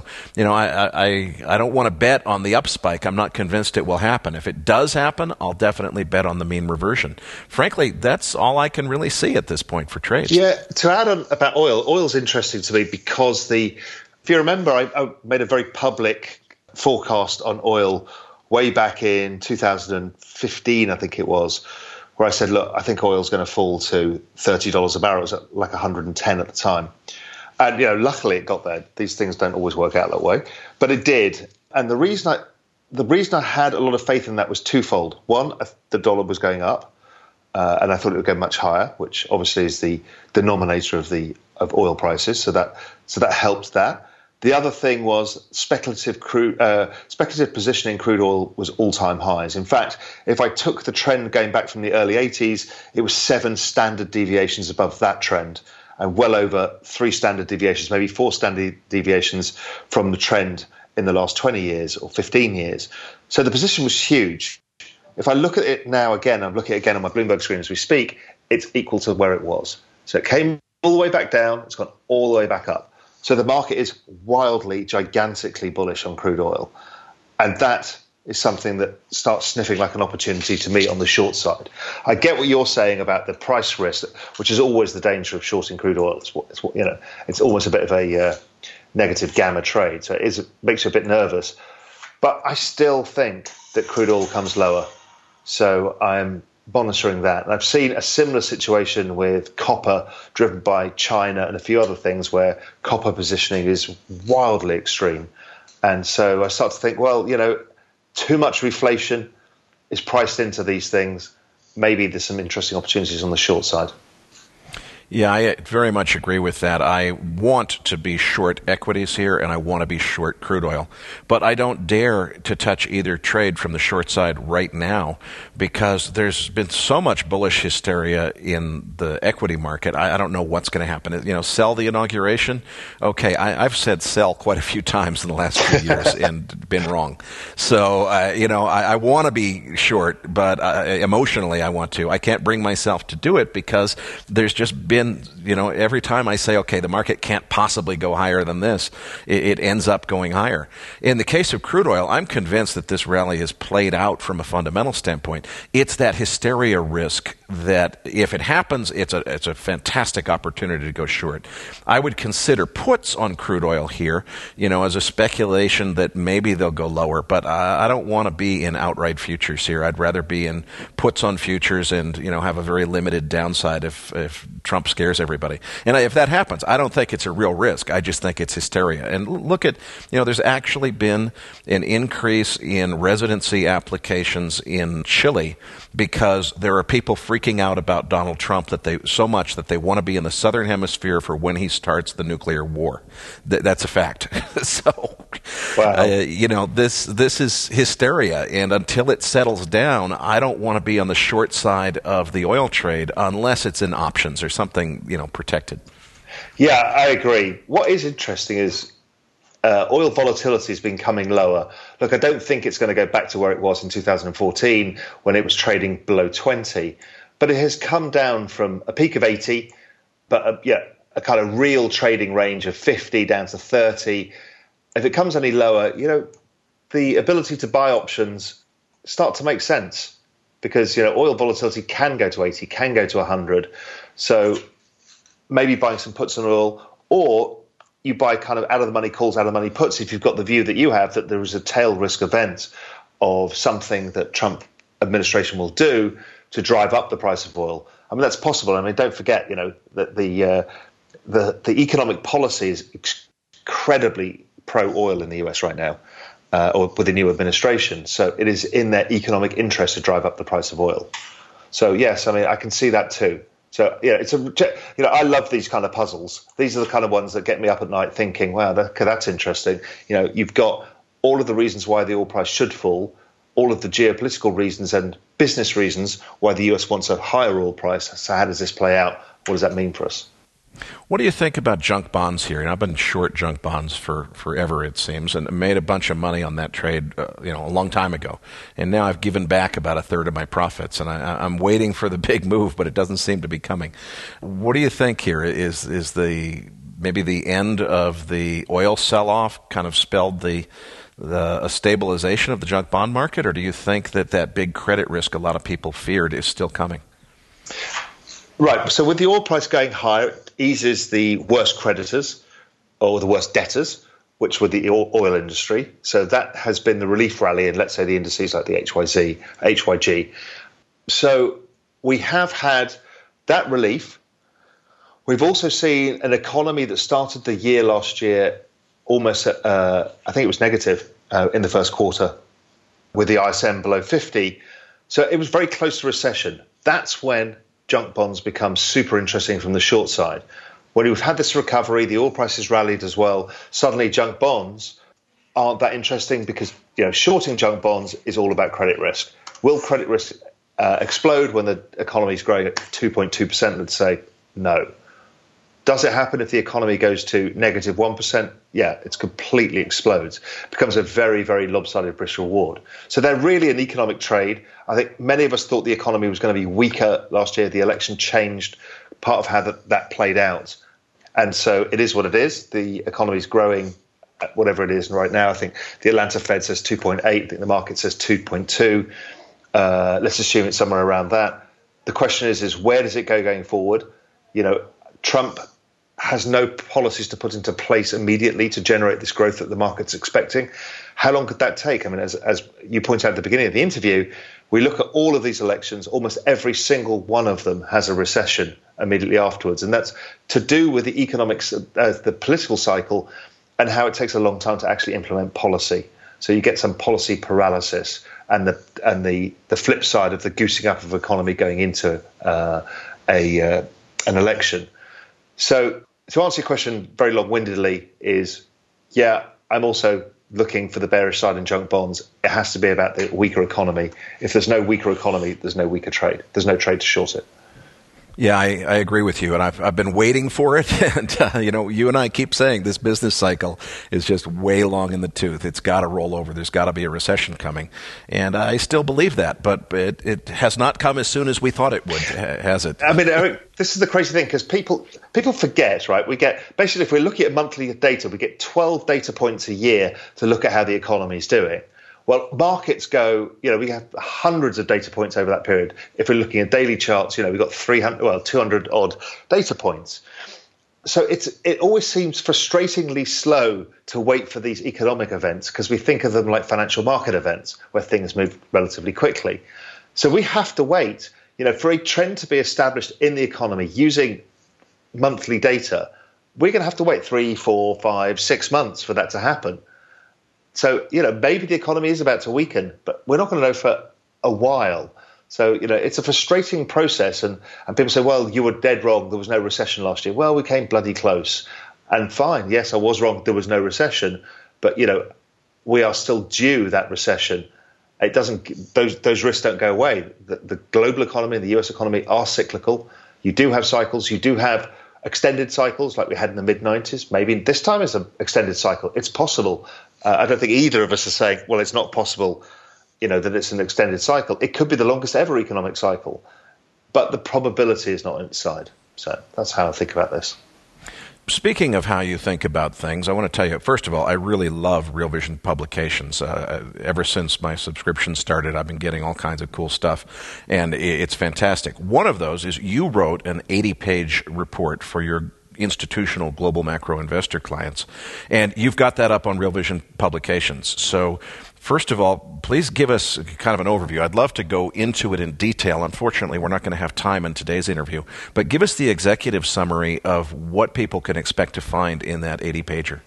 I don't want to bet on the up spike. I'm not convinced it will happen. If it does happen, I'll definitely bet on the mean reversion. Frankly, that's all I can really see at this point for trades. Yeah, to add on about oil's interesting to me because if you remember, I made a very public forecast on oil way back in 2015, I think it was, where I said, look, I think oil's going to fall to $30 a barrel. It was at like 110 at the time. And, luckily it got there. These things don't always work out that way, but it did. And the reason I had a lot of faith in that was twofold. One, the dollar was going up, and I thought it would go much higher, which obviously is the denominator of oil prices. So that helped that. The other thing was speculative positioning in crude oil was all-time highs. In fact, if I took the trend going back from the early 80s, it was 7 standard deviations above that trend, and well over 3 standard deviations, maybe 4 standard deviations from the trend in the last 20 years or 15 years. So the position was huge. If I look at it now again, I'm looking at it again on my Bloomberg screen as we speak, it's equal to where it was. So it came all the way back down, it's gone all the way back up. So the market is wildly, gigantically bullish on crude oil. And that is something that starts sniffing like an opportunity to me on the short side. I get what you're saying about the price risk, which is always the danger of shorting crude oil. It's almost a bit of a negative gamma trade, so it makes you a bit nervous. But I still think that crude oil comes lower, so I'm monitoring that. And I've seen a similar situation with copper, driven by China and a few other things, where copper positioning is wildly extreme. And so I start to think, well, too much reflation is priced into these things. Maybe there's some interesting opportunities on the short side. Yeah, I very much agree with that. I want to be short equities here, and I want to be short crude oil. But I don't dare to touch either trade from the short side right now because there's been so much bullish hysteria in the equity market. I don't know what's going to happen. Sell the inauguration? Okay, I've said sell quite a few times in the last few years and been wrong. So, I want to be short, but emotionally I want to. I can't bring myself to do it because there's just been every time I say, okay, the market can't possibly go higher than this, it ends up going higher. In the case of crude oil, I'm convinced that this rally is played out from a fundamental standpoint. It's that hysteria risk that if it happens, it's a fantastic opportunity to go short. I would consider puts on crude oil here, as a speculation that maybe they'll go lower, but I don't want to be in outright futures here. I'd rather be in puts on futures and, have a very limited downside if Trump scares everybody. And if that happens, I don't think it's a real risk. I just think it's hysteria. And look at, there's actually been an increase in residency applications in Chile because there are people freaking out about Donald Trump so much that they want to be in the southern hemisphere for when he starts the nuclear war. That's a fact. So, wow. This is hysteria. And until it settles down, I don't want to be on the short side of the oil trade unless it's in options or something, protected. Yeah, I agree. What is interesting is oil volatility has been coming lower. Look, I don't think it's going to go back to where it was in 2014 when it was trading below 20, but it has come down from a peak of 80, but a kind of real trading range of 50 down to 30. If it comes any lower, the ability to buy options start to make sense because, oil volatility can go to 80, can go to 100. So maybe buying some puts on oil, or you buy kind of out-of-the-money calls, out-of-the-money puts if you've got the view that you have that there is a tail risk event of something that Trump administration will do to drive up the price of oil. I mean, that's possible. I mean, don't forget, that the economic policy is incredibly pro-oil in the US right now, or with the new administration. So it is in their economic interest to drive up the price of oil. So yes, I mean, I can see that too. So I love these kind of puzzles. These are the kind of ones that get me up at night thinking, wow, that's interesting. You've got all of the reasons why the oil price should fall, all of the geopolitical reasons and business reasons why the US wants a higher oil price. So how does this play out? What does that mean for us? What do you think about junk bonds here? I've been short junk bonds for forever, it seems, and made a bunch of money on that trade, a long time ago. And now I've given back about a third of my profits, and I'm waiting for the big move, but it doesn't seem to be coming. What do you think here? Is maybe the end of the oil sell-off kind of spelled a stabilization of the junk bond market, or do you think that big credit risk a lot of people feared is still coming? Right. So with the oil price going higher, it eases the worst creditors or the worst debtors, which were the oil industry. So that has been the relief rally in, let's say, the indices like the HYG. So we have had that relief. We've also seen an economy that started the year last year almost, I think it was negative in the first quarter with the ISM below 50. So it was very close to recession. That's when junk bonds become super interesting from the short side. When we've had this recovery, the oil prices rallied as well. Suddenly, junk bonds aren't that interesting because shorting junk bonds is all about credit risk. Will credit risk explode when the economy is growing at 2.2%? Let's say no. Does it happen if the economy goes to negative 1%? Yeah, it completely explodes. It becomes a very, very lopsided risk reward. So they're really an economic trade. I think many of us thought the economy was going to be weaker last year. The election changed part of how that played out. And so it is what it is. The economy is growing whatever it is right now. I think the Atlanta Fed says 2.8. I think the market says 2.2. Let's assume it's somewhere around that. The question is where does it go going forward? Trump has no policies to put into place immediately to generate this growth that the market's expecting. How long could that take? I mean, as you point out at the beginning of the interview, we look at all of these elections, almost every single one of them has a recession immediately afterwards. And that's to do with the economics, the political cycle, and how it takes a long time to actually implement policy. So you get some policy paralysis, and the flip side of the goosing up of the economy going into an election. So to answer your question very long-windedly is, I'm also looking for the bearish side in junk bonds. It has to be about the weaker economy. If there's no weaker economy, there's no weaker trade. There's no trade to short it. Yeah, I agree with you, and I've been waiting for it. And you and I keep saying this business cycle is just way long in the tooth. It's got to roll over. There's got to be a recession coming, and I still believe that. But it has not come as soon as we thought it would, has it? I mean, Eric, this is the crazy thing, because people forget, right? We get basically, if we're looking at monthly data, we get 12 data points a year to look at how the economy is doing. Well, markets go, we have hundreds of data points over that period. If we're looking at daily charts, we've got 200 odd data points. So it always seems frustratingly slow to wait for these economic events, because we think of them like financial market events where things move relatively quickly. So we have to wait, for a trend to be established in the economy using monthly data. We're going to have to wait 3, 4, 5, 6 months for that to happen. So, maybe the economy is about to weaken, but we're not going to know for a while. So, it's a frustrating process. And people say, well, you were dead wrong. There was no recession last year. Well, we came bloody close. And fine, yes, I was wrong. There was no recession. But, we are still due that recession. It doesn't; those risks don't go away. The global economy and the US economy are cyclical. You do have cycles. You do have extended cycles like we had in the mid-90s. Maybe this time is an extended cycle. It's possible. I don't think either of us are saying, well, it's not possible, that it's an extended cycle. It could be the longest ever economic cycle, but the probability is not on its side. So that's how I think about this. Speaking of how you think about things, I want to tell you, first of all, I really love Real Vision Publications. Ever since my subscription started, I've been getting all kinds of cool stuff, and it's fantastic. One of those is you wrote an 80-page report for your institutional global macro investor clients, and you've got that up on Real Vision Publications. So first of all, please give us kind of an overview. I'd love to go into it in detail. Unfortunately, we're not going to have time in today's interview, but give us the executive summary of what people can expect to find in that 80-pager.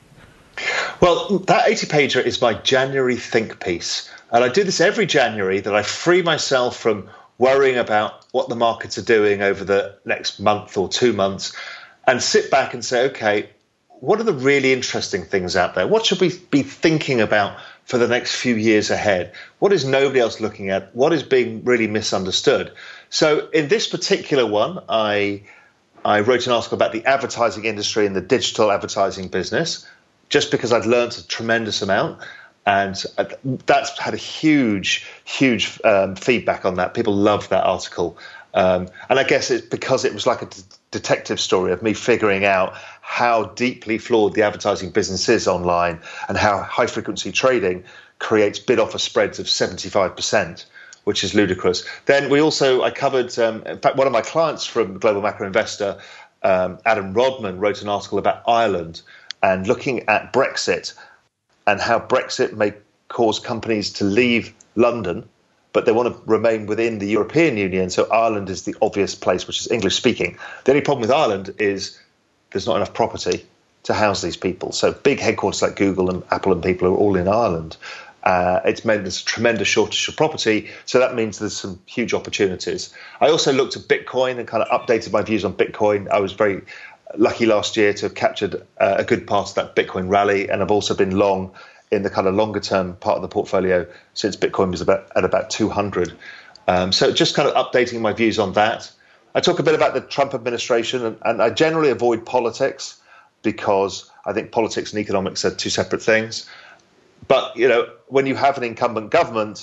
Well, that 80-pager is my January think piece, and I do this every January, that I free myself from worrying about what the markets are doing over the next month or 2 months, and sit back and say, okay, what are the really interesting things out there? What should we be thinking about for the next few years ahead? What is nobody else looking at? What is being really misunderstood? So in this particular one, I wrote an article about the advertising industry and the digital advertising business, just because I'd learned a tremendous amount. And that's had a huge feedback on that. People loved that article. And I guess it's because it was like a detective story of me figuring out how deeply flawed the advertising business is online, and how high-frequency trading creates bid-offer spreads of 75%, which is ludicrous. Then I covered, in fact, one of my clients from Global Macro Investor, Adam Rodman, wrote an article about Ireland and looking at Brexit and how Brexit may cause companies to leave London, but they want to remain within the European Union. So Ireland is the obvious place, which is English speaking. The only problem with Ireland is there's not enough property to house these people. So big headquarters like Google and Apple and people are all in Ireland. It's meant there's a tremendous shortage of property. So that means there's some huge opportunities. I also looked at Bitcoin and kind of updated my views on Bitcoin. I was very lucky last year to have captured a good part of that Bitcoin rally. And I've also been long in the kind of longer term part of the portfolio since Bitcoin was at about 200. So just kind of updating my views on that. I talk a bit about the Trump administration, and I generally avoid politics because I think politics and economics are two separate things. But, when you have an incumbent government,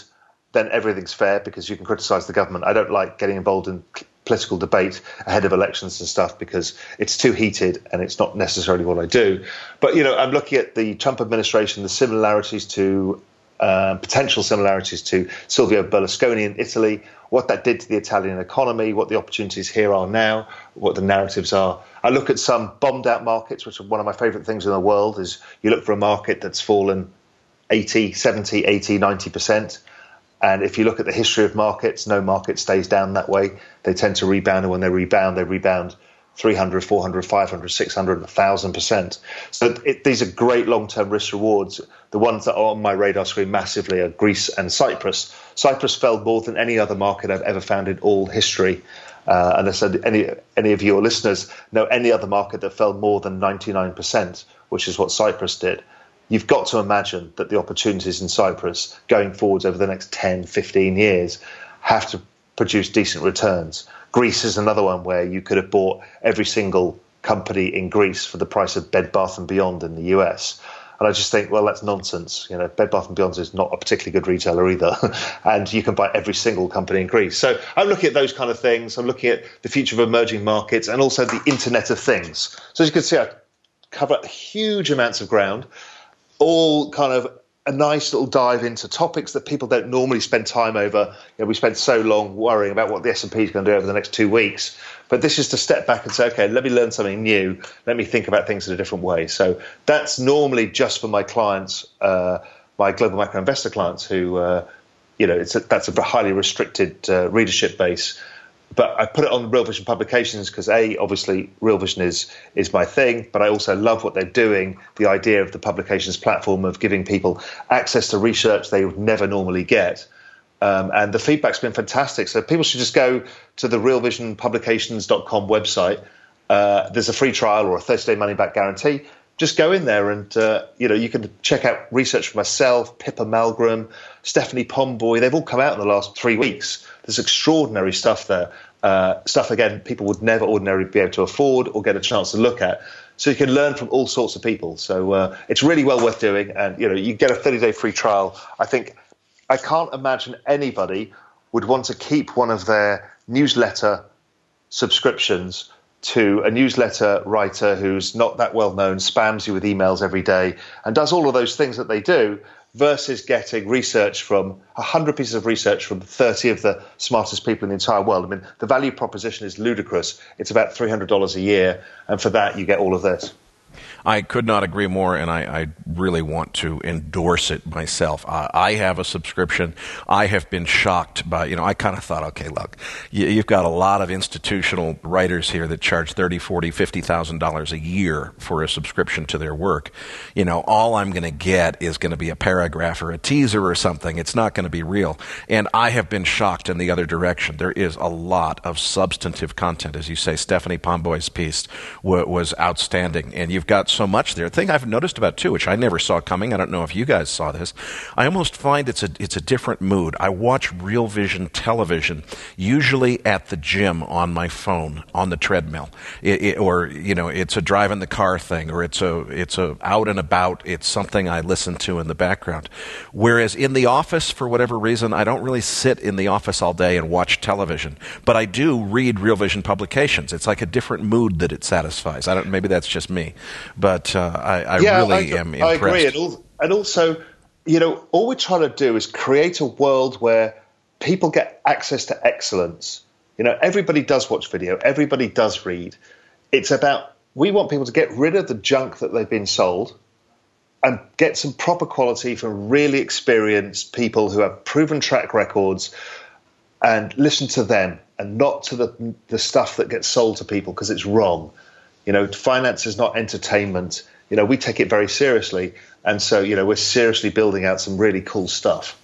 then everything's fair because you can criticize the government. I don't like getting involved in political debate ahead of elections and stuff because it's too heated and it's not necessarily what I do. But, I'm looking at the Trump administration, the similarities to potential similarities to Silvio Berlusconi in Italy, what that did to the Italian economy, what the opportunities here are now, what the narratives are. I look at some bombed out markets, which are one of my favorite things in the world, is you look for a market that's fallen 80, 70, 80, 90%. And if you look at the history of markets, no market stays down that way. They tend to rebound, and when they rebound 300, 400, 500, 600, 1,000%. So these are great long-term risk rewards. The ones that are on my radar screen massively are Greece and Cyprus. Cyprus fell more than any other market I've ever found in all history. And I said, any of your listeners know any other market that fell more than 99%, which is what Cyprus did. You've got to imagine that the opportunities in Cyprus going forwards over the next 10, 15 years have to produce decent returns. Greece is another one where you could have bought every single company in Greece for the price of Bed Bath & Beyond in the US. And I just think, well, that's nonsense. Bed Bath & Beyond is not a particularly good retailer either. And you can buy every single company in Greece. So I'm looking at those kind of things. I'm looking at the future of emerging markets and also the Internet of Things. So as you can see, I cover huge amounts of ground, all kind of a nice little dive into topics that people don't normally spend time over. We spent so long worrying about what the S&P is going to do over the next 2 weeks. But this is to step back and say, okay, let me learn something new. Let me think about things in a different way. So that's normally just for my clients, my global macro investor clients who, that's a highly restricted readership base. But I put it on Real Vision Publications because, obviously Real Vision is my thing, but I also love what they're doing, the idea of the publications platform of giving people access to research they would never normally get. And the feedback's been fantastic. So people should just go to the realvisionpublications.com website. There's a free trial or a 30-day money-back guarantee. Just go in there and, you can check out research from myself, Pippa Malmgren, Stephanie Pomboy. They've all come out in the last 3 weeks. There's extraordinary stuff there. Stuff, again, people would never ordinarily be able to afford or get a chance to look at. So you can learn from all sorts of people. So it's really well worth doing. And, you get a 30-day free trial. I can't imagine anybody would want to keep one of their newsletter subscriptions to a newsletter writer who's not that well known, spams you with emails every day, and does all of those things that they do, versus getting research from 100 pieces of research from 30 of the smartest people in the entire world. I mean, the value proposition is ludicrous. It's about $300 a year, and for that, you get all of this. I could not agree more, and I really want to endorse it myself. I have a subscription. I have been shocked by, I kind of thought, okay, look, you've got a lot of institutional writers here that charge $30,000, $40,000, $50,000 a year for a subscription to their work. All I'm going to get is going to be a paragraph or a teaser or something. It's not going to be real. And I have been shocked in the other direction. There is a lot of substantive content. As you say, Stephanie Pomboy's piece was outstanding, and you've got so much there. The thing I've noticed about too, which I never saw coming, I don't know if you guys saw this, I almost find it's a different mood. I watch Real Vision television usually at the gym on my phone on the treadmill, or it's a drive in the car thing, or it's a out and about. It's something I listen to in the background. Whereas in the office, for whatever reason, I don't really sit in the office all day and watch television, but I do read Real Vision Publications. It's like a different mood that it satisfies. Maybe that's just me. But I really am impressed. I agree. And also, all we're trying to do is create a world where people get access to excellence. Everybody does watch video. Everybody does read. It's about, we want people to get rid of the junk that they've been sold and get some proper quality from really experienced people who have proven track records, and listen to them and not to the stuff that gets sold to people because it's wrong. Finance is not entertainment. We take it very seriously. And so, we're seriously building out some really cool stuff.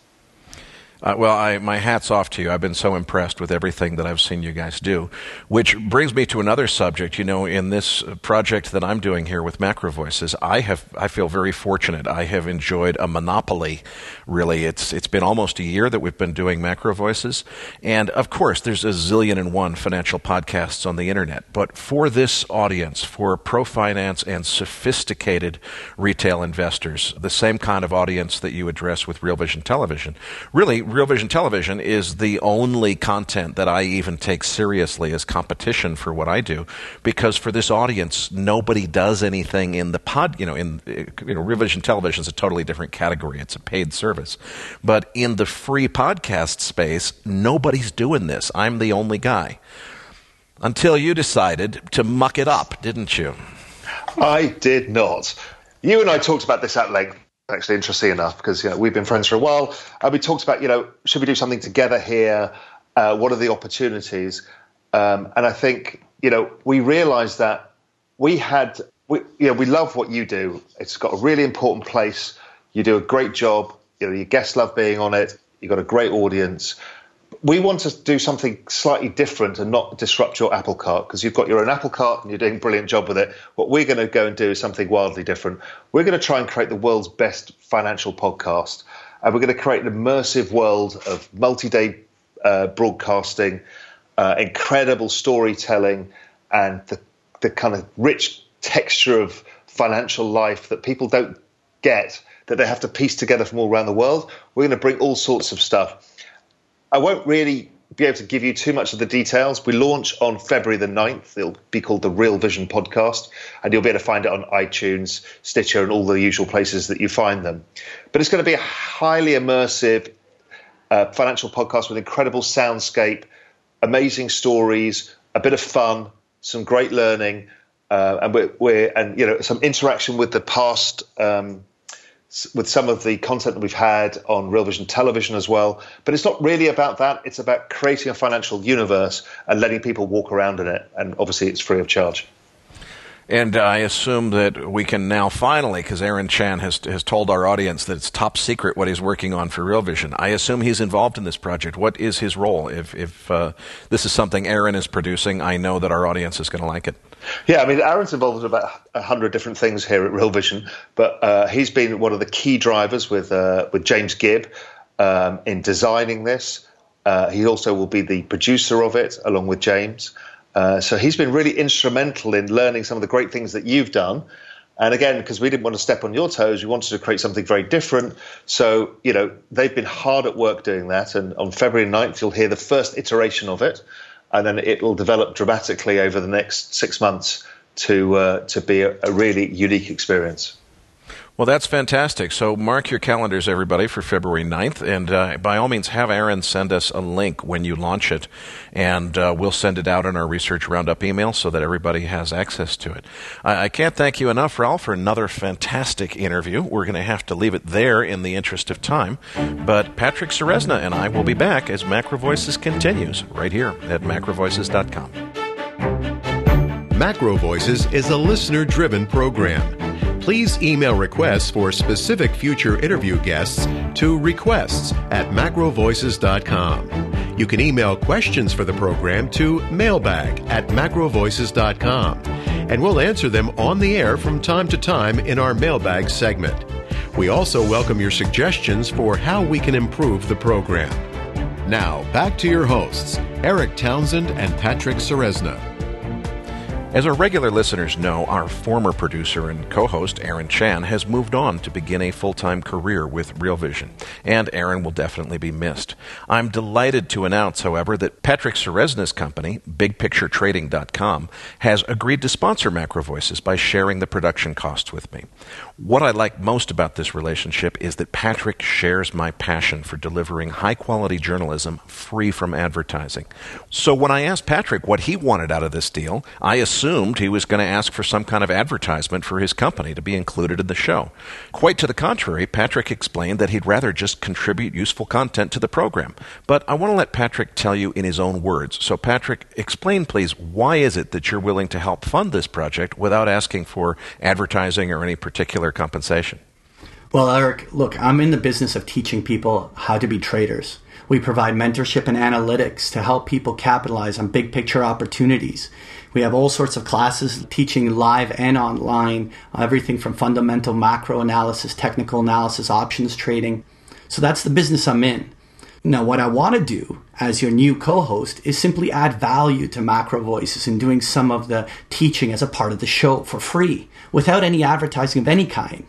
My hat's off to you. I've been so impressed with everything that I've seen you guys do, which brings me to another subject. In this project that I'm doing here with Macro Voices, I feel very fortunate. I have enjoyed a monopoly, really. It's been almost a year that we've been doing Macro Voices, and of course, there's a zillion and one financial podcasts on the internet. But for this audience, for pro-finance and sophisticated retail investors, the same kind of audience that you address with Real Vision Television, really Real Vision Television is the only content that I even take seriously as competition for what I do, because for this audience, nobody does anything in the Real Vision Television is a totally different category. It's a paid service. But in the free podcast space, nobody's doing this. I'm the only guy. Until you decided to muck it up, didn't you? I did not. You and I talked about this at length, actually, interesting enough, because we've been friends for a while. And we talked about, should we do something together here? What are the opportunities? And I think, we realized that we love what you do. It's got a really important place. You do a great job. Your guests love being on it. You've got a great audience. We want to do something slightly different and not disrupt your apple cart, because you've got your own apple cart and you're doing a brilliant job with it. What we're going to go and do is something wildly different. We're going to try and create the world's best financial podcast. And we're going to create an immersive world of multi-day broadcasting, incredible storytelling, and the kind of rich texture of financial life that people don't get, that they have to piece together from all around the world. We're going to bring all sorts of stuff. I won't really be able to give you too much of the details. We launch on February the 9th. It'll be called the Real Vision Podcast, and you'll be able to find it on iTunes, Stitcher, and all the usual places that you find them. But it's going to be a highly immersive financial podcast with incredible soundscape, amazing stories, a bit of fun, some great learning, and some interaction with the past, with some of the content that we've had on Real Vision Television as well. But it's not really about that. It's about creating a financial universe and letting people walk around in it. And obviously it's free of charge. And I assume that we can now finally, because Aaron Chan has told our audience that it's top secret what he's working on for Real Vision. I assume he's involved in this project. What is his role? If this is something Aaron is producing, I know that our audience is going to like it. Yeah, I mean, Aaron's involved in about 100 different things here at Real Vision, but he's been one of the key drivers with James Gibb in designing this. He also will be the producer of it, along with James. So he's been really instrumental in learning some of the great things that you've done. And again, because we didn't want to step on your toes, we wanted to create something very different. So, they've been hard at work doing that. And on February 9th, you'll hear the first iteration of it. And then it will develop dramatically over the next 6 months to be a really unique experience. Well, that's fantastic. So mark your calendars, everybody, for February 9th. And by all means, have Aaron send us a link when you launch it. And we'll send it out in our Research Roundup email so that everybody has access to it. I can't thank you enough, Ralph, for another fantastic interview. We're going to have to leave it there in the interest of time. But Patrick Ceresna and I will be back as Macro Voices continues right here at macrovoices.com. Macro Voices is a listener-driven program. Please email requests for specific future interview guests to requests@macrovoices.com. You can email questions for the program to mailbag@macrovoices.com, and we'll answer them on the air from time to time in our mailbag segment. We also welcome your suggestions for how we can improve the program. Now, back to your hosts, Eric Townsend and Patrick Ceresna. As our regular listeners know, our former producer and co-host, Aaron Chan, has moved on to begin a full-time career with Real Vision, and Aaron will definitely be missed. I'm delighted to announce, however, that Patrick Ceresna's company, BigPictureTrading.com, has agreed to sponsor Macro Voices by sharing the production costs with me. What I like most about this relationship is that Patrick shares my passion for delivering high-quality journalism free from advertising. So when I asked Patrick what he wanted out of this deal, I assumed he was going to ask for some kind of advertisement for his company to be included in the show. Quite to the contrary, Patrick explained that he'd rather just contribute useful content to the program. But I want to let Patrick tell you in his own words. So Patrick, explain please, why is it that you're willing to help fund this project without asking for advertising or any particular compensation? Well, Eric, look, I'm in the business of teaching people how to be traders. We provide mentorship and analytics to help people capitalize on big picture opportunities. We have all sorts of classes teaching live and online, everything from fundamental macro analysis, technical analysis, options trading. So that's the business I'm in. Now, what I want to do as your new co-host is simply add value to Macro Voices in doing some of the teaching as a part of the show for free, without any advertising of any kind.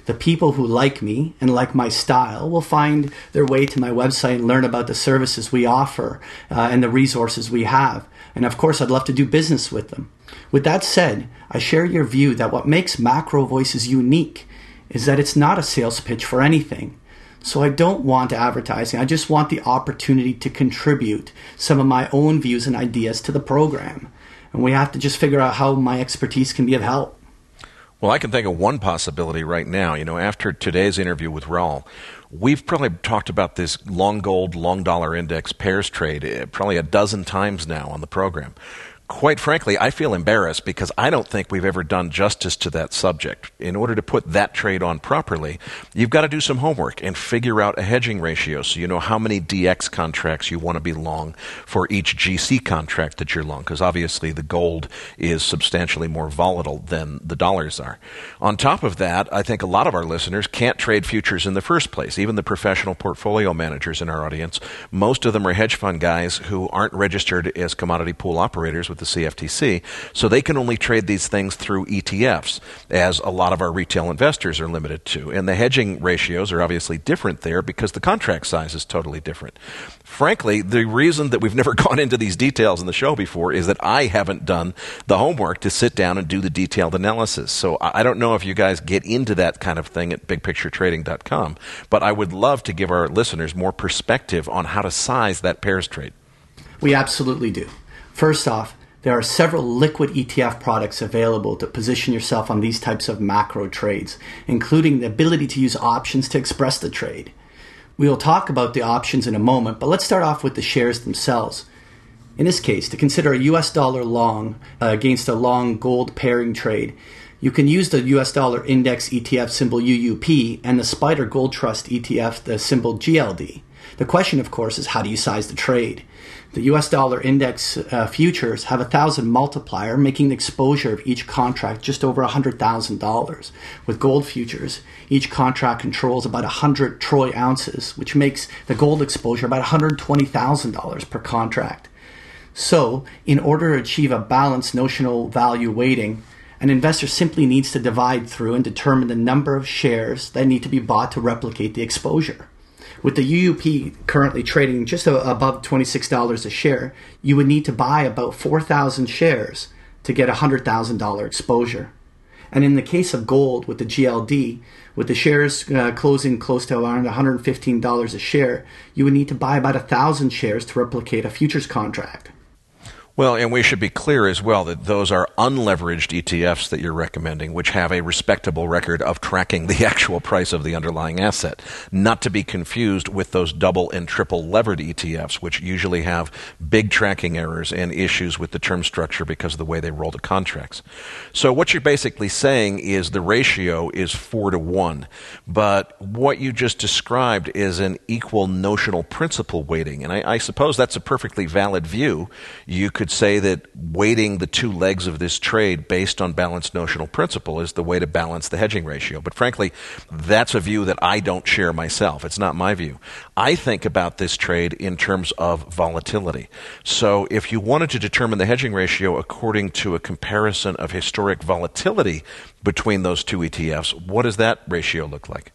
The people who like me and like my style will find their way to my website and learn about the services we offer and the resources we have. And of course, I'd love to do business with them. With that said, I share your view that what makes Macro Voices unique is that it's not a sales pitch for anything. So I don't want advertising. I just want the opportunity to contribute some of my own views and ideas to the program. And we have to just figure out how my expertise can be of help. Well, I can think of one possibility right now. After today's interview with Raul, we've probably talked about this long gold, long dollar index pairs trade probably a dozen times now on the program. Quite frankly, I feel embarrassed because I don't think we've ever done justice to that subject. In order to put that trade on properly, you've got to do some homework and figure out a hedging ratio so you know how many DX contracts you want to be long for each GC contract that you're long, because obviously the gold is substantially more volatile than the dollars are. On top of that, I think a lot of our listeners can't trade futures in the first place. Even the professional portfolio managers in our audience, most of them are hedge fund guys who aren't registered as commodity pool operators with the CFTC, so they can only trade these things through ETFs, as a lot of our retail investors are limited to. And the hedging ratios are obviously different there because the contract size is totally different. Frankly, the reason that we've never gone into these details in the show before is that I haven't done the homework to sit down and do the detailed analysis. So I don't know if you guys get into that kind of thing at bigpicturetrading.com, but I would love to give our listeners more perspective on how to size that pairs trade. We absolutely do. First off, there are several liquid ETF products available to position yourself on these types of macro trades, including the ability to use options to express the trade. We will talk about the options in a moment, but let's start off with the shares themselves. In this case, to consider a US dollar long against a long gold pairing trade, you can use the US dollar index ETF symbol UUP and the Spider Gold Trust ETF, the symbol GLD. The question, of course, is how do you size the trade? The US dollar index futures have a 1,000 multiplier, making the exposure of each contract just over $100,000. With gold futures, each contract controls about 100 troy ounces, which makes the gold exposure about $120,000 per contract. So, in order to achieve a balanced notional value weighting, an investor simply needs to divide through and determine the number of shares that need to be bought to replicate the exposure. With the UUP currently trading just above $26 a share, you would need to buy about 4,000 shares to get $100,000 exposure. And in the case of gold with the GLD, with the shares closing close to around $115 a share, you would need to buy about 1,000 shares to replicate a futures contract. Well, and we should be clear as well that those are unleveraged ETFs that you're recommending, which have a respectable record of tracking the actual price of the underlying asset, not to be confused with those double and triple levered ETFs, which usually have big tracking errors and issues with the term structure because of the way they roll the contracts. So what you're basically saying is the ratio is 4-to-1, but what you just described is an equal notional principal weighting, and I suppose that's a perfectly valid view. You could say that weighting the two legs of this trade based on balanced notional principal is the way to balance the hedging ratio. But frankly, that's a view that I don't share myself. It's not my view. I think about this trade in terms of volatility. So if you wanted to determine the hedging ratio according to a comparison of historic volatility between those two ETFs, what does that ratio look like?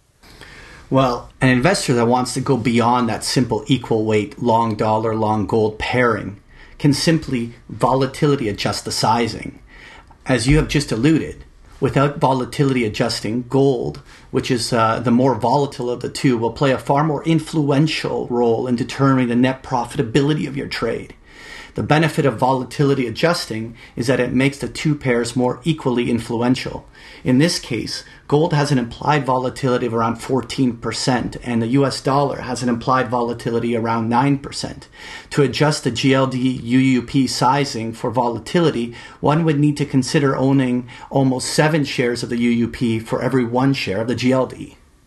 Well, an investor that wants to go beyond that simple equal weight long dollar, long gold pairing can simply volatility adjust the sizing. As you have just alluded, without volatility adjusting, gold, which is the more volatile of the two, will play a far more influential role in determining the net profitability of your trade. The benefit of volatility adjusting is that it makes the two pairs more equally influential. In this case, gold has an implied volatility of around 14%, and the US dollar has an implied volatility around 9%. To adjust the GLD UUP sizing for volatility, one would need to consider owning almost 7 shares of the UUP for every 1 share of the GLD.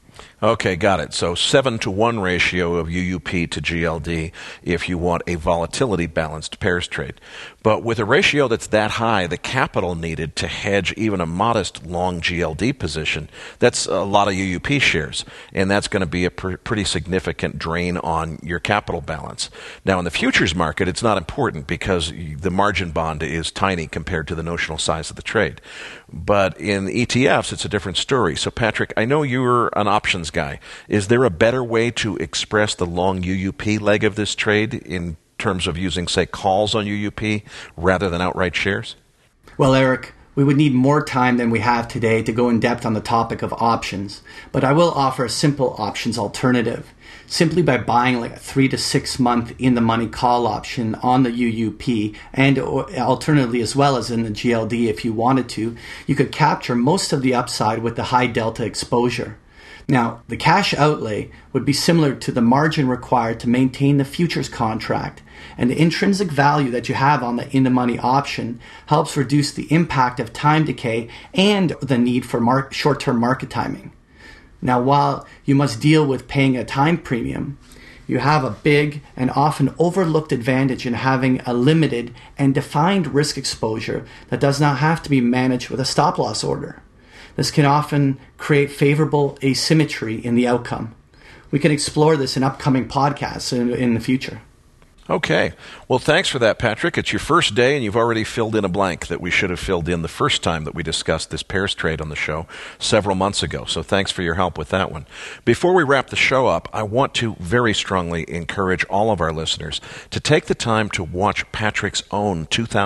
Okay, got it. So 7-to-1 ratio of UUP to GLD if you want a volatility-balanced pairs trade. But with a ratio that's that high, the capital needed to hedge even a modest long GLD position, that's a lot of UUP shares, and that's going to be a pretty significant drain on your capital balance. Now, in the futures market, it's not important because the margin bond is tiny compared to the notional size of the trade. But in ETFs, it's a different story. So, Patrick, I know you're an options guy. Is there a better way to express the long UUP leg of this trade in terms of using, say, calls on UUP rather than outright shares? Well, Eric, we would need more time than we have today to go in depth on the topic of options, but I will offer a simple options alternative. Simply by buying like a 3 to 6 month in-the-money call option on the UUP, and alternatively as well as in the GLD if you wanted to, you could capture most of the upside with the high delta exposure. Now, the cash outlay would be similar to the margin required to maintain the futures contract, and the intrinsic value that you have on the in-the-money option helps reduce the impact of time decay and the need for short-term market timing. Now, while you must deal with paying a time premium, you have a big and often overlooked advantage in having a limited and defined risk exposure that does not have to be managed with a stop-loss order. This can often create favorable asymmetry in the outcome. We can explore this in upcoming podcasts in the future. Okay. Well, thanks for that, Patrick. It's your first day, and you've already filled in a blank that we should have filled in the first time that we discussed this pairs trade on the show several months ago. So thanks for your help with that one. Before we wrap the show up, I want to very strongly encourage all of our listeners to take the time to watch Patrick's own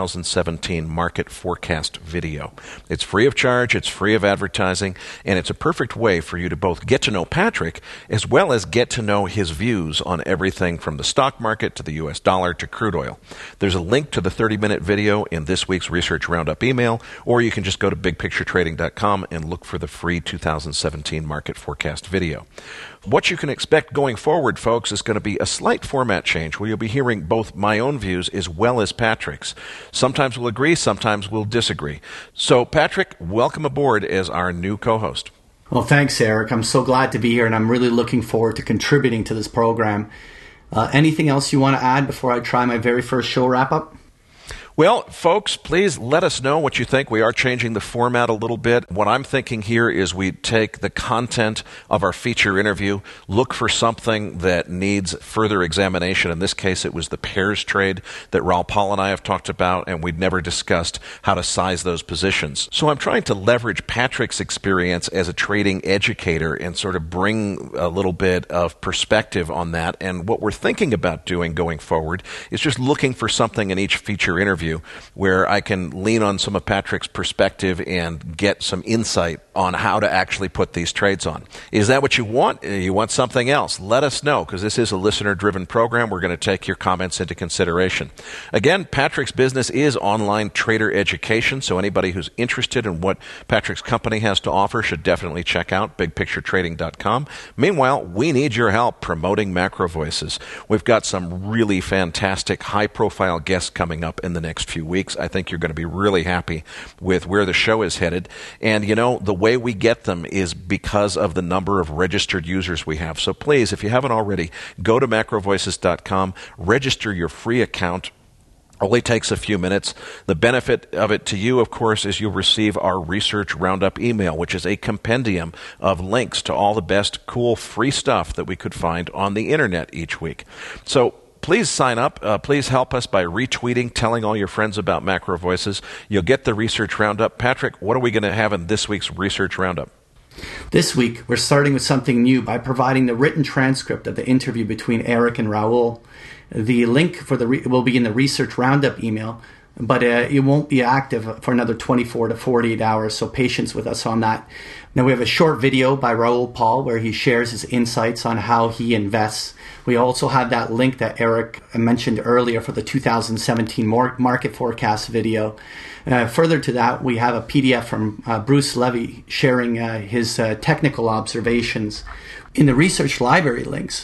2017 market forecast video. It's free of charge, it's free of advertising, and it's a perfect way for you to both get to know Patrick as well as get to know his views on everything from the stock market to the U.S. dollar to crude oil. There's a link to the 30-minute video in this week's Research Roundup email, or you can just go to bigpicturetrading.com and look for the free 2017 market forecast video. What you can expect going forward, folks, is going to be a slight format change where you'll be hearing both my own views as well as Patrick's. Sometimes we'll agree, sometimes we'll disagree. So, Patrick, welcome aboard as our new co-host. Well, thanks, Eric. I'm so glad to be here, and I'm really looking forward to contributing to this program. Anything else you want to add before I try my very first show wrap-up? Well, folks, please let us know what you think. We are changing the format a little bit. What I'm thinking here is we take the content of our feature interview, look for something that needs further examination. In this case, it was the pairs trade that Raul Paul and I have talked about, and we'd never discussed how to size those positions. So I'm trying to leverage Patrick's experience as a trading educator and sort of bring a little bit of perspective on that. And what we're thinking about doing going forward is just looking for something in each feature interview where I can lean on some of Patrick's perspective and get some insight on how to actually put these trades on. Is that what you want? You want something else? Let us know, because this is a listener-driven program. We're going to take your comments into consideration. Again, Patrick's business is online trader education, so anybody who's interested in what Patrick's company has to offer should definitely check out bigpicturetrading.com. Meanwhile, we need your help promoting Macro Voices. We've got some really fantastic, high-profile guests coming up in the next few weeks. I think you're going to be really happy with where the show is headed. And, you know, the way we get them is because of the number of registered users we have. So please, if you haven't already, go to macrovoices.com, register your free account. Only takes a few minutes. The benefit of it to you, of course, is you'll receive our Research Roundup email, which is a compendium of links to all the best, cool, free stuff that we could find on the internet each week. So please sign up. Please help us by retweeting, telling all your friends about Macro Voices. You'll get the Research Roundup. Patrick, what are we going to have in this week's Research Roundup? This week, we're starting with something new by providing the written transcript of the interview between Eric and Raul. The link for will be in the Research Roundup email, but it won't be active for another 24 to 48 hours, so patience with us on that. Now, we have a short video by Raul Paul where he shares his insights on how he invests. We also have that link that Eric mentioned earlier for the 2017 market forecast video. Further to that, we have a PDF from Bruce Levy sharing his technical observations. In the research library links,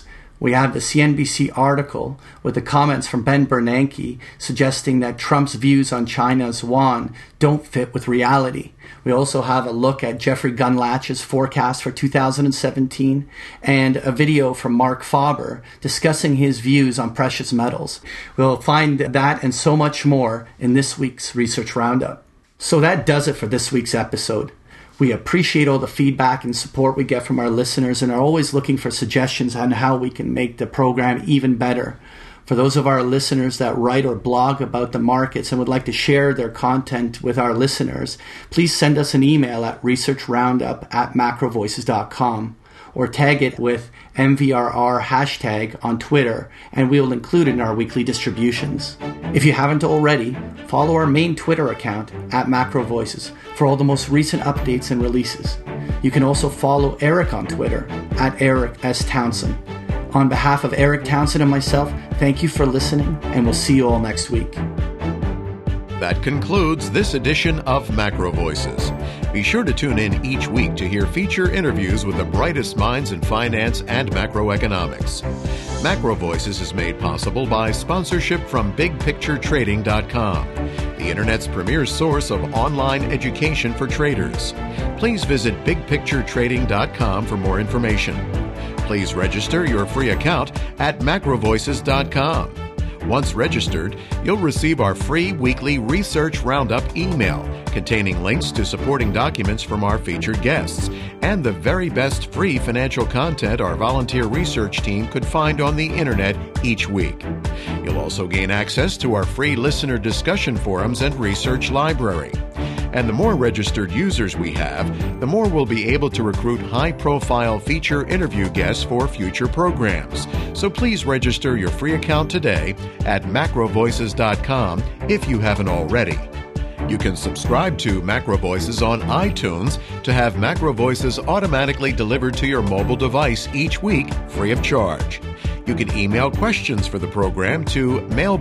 We have the CNBC article with the comments from Ben Bernanke suggesting that Trump's views on China's yuan don't fit with reality. We also have a look at Jeffrey Gundlach's forecast for 2017 and a video from Mark Faber discussing his views on precious metals. We'll find that and so much more in this week's Research Roundup. So that does it for this week's episode. We appreciate all the feedback and support we get from our listeners and are always looking for suggestions on how we can make the program even better. For those of our listeners that write or blog about the markets and would like to share their content with our listeners, please send us an email at researchroundup@macrovoices.com or tag it with MVRR hashtag on Twitter, and we will include it in our weekly distributions. If you haven't already, follow our main Twitter account at MacroVoices for all the most recent updates and releases. You can also follow Eric on Twitter at Eric S. Townsend. On behalf of Eric Townsend and myself, thank you for listening, and we'll see you all next week. That concludes this edition of Macro Voices. Be sure to tune in each week to hear feature interviews with the brightest minds in finance and macroeconomics. Macro Voices is made possible by sponsorship from BigPictureTrading.com, the Internet's premier source of online education for traders. Please visit BigPictureTrading.com for more information. Please register your free account at MacroVoices.com. Once registered, you'll receive our free weekly Research Roundup email containing links to supporting documents from our featured guests and the very best free financial content our volunteer research team could find on the internet each week. You'll also gain access to our free listener discussion forums and research library. And the more registered users we have, the more we'll be able to recruit high-profile feature interview guests for future programs. So please register your free account today at macrovoices.com if you haven't already. You can subscribe to Macro Voices on iTunes to have Macro Voices automatically delivered to your mobile device each week free of charge. You can email questions for the program to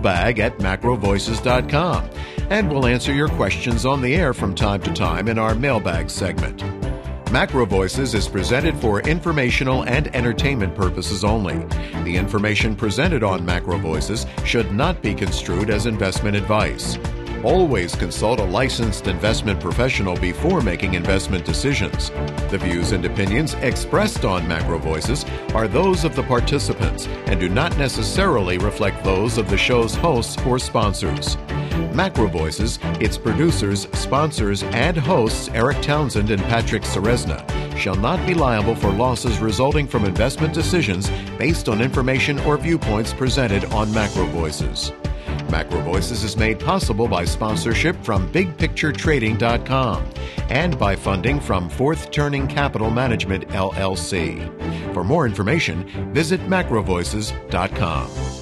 mailbag@macrovoices.com, and we'll answer your questions on the air from time to time in our mailbag segment. Macro Voices is presented for informational and entertainment purposes only. The information presented on Macro Voices should not be construed as investment advice. Always consult a licensed investment professional before making investment decisions. The views and opinions expressed on Macro Voices are those of the participants and do not necessarily reflect those of the show's hosts or sponsors. Macro Voices, its producers, sponsors, and hosts Eric Townsend and Patrick Ceresna shall not be liable for losses resulting from investment decisions based on information or viewpoints presented on Macro Voices. Macro Voices is made possible by sponsorship from BigPictureTrading.com and by funding from Fourth Turning Capital Management, LLC. For more information, visit macrovoices.com.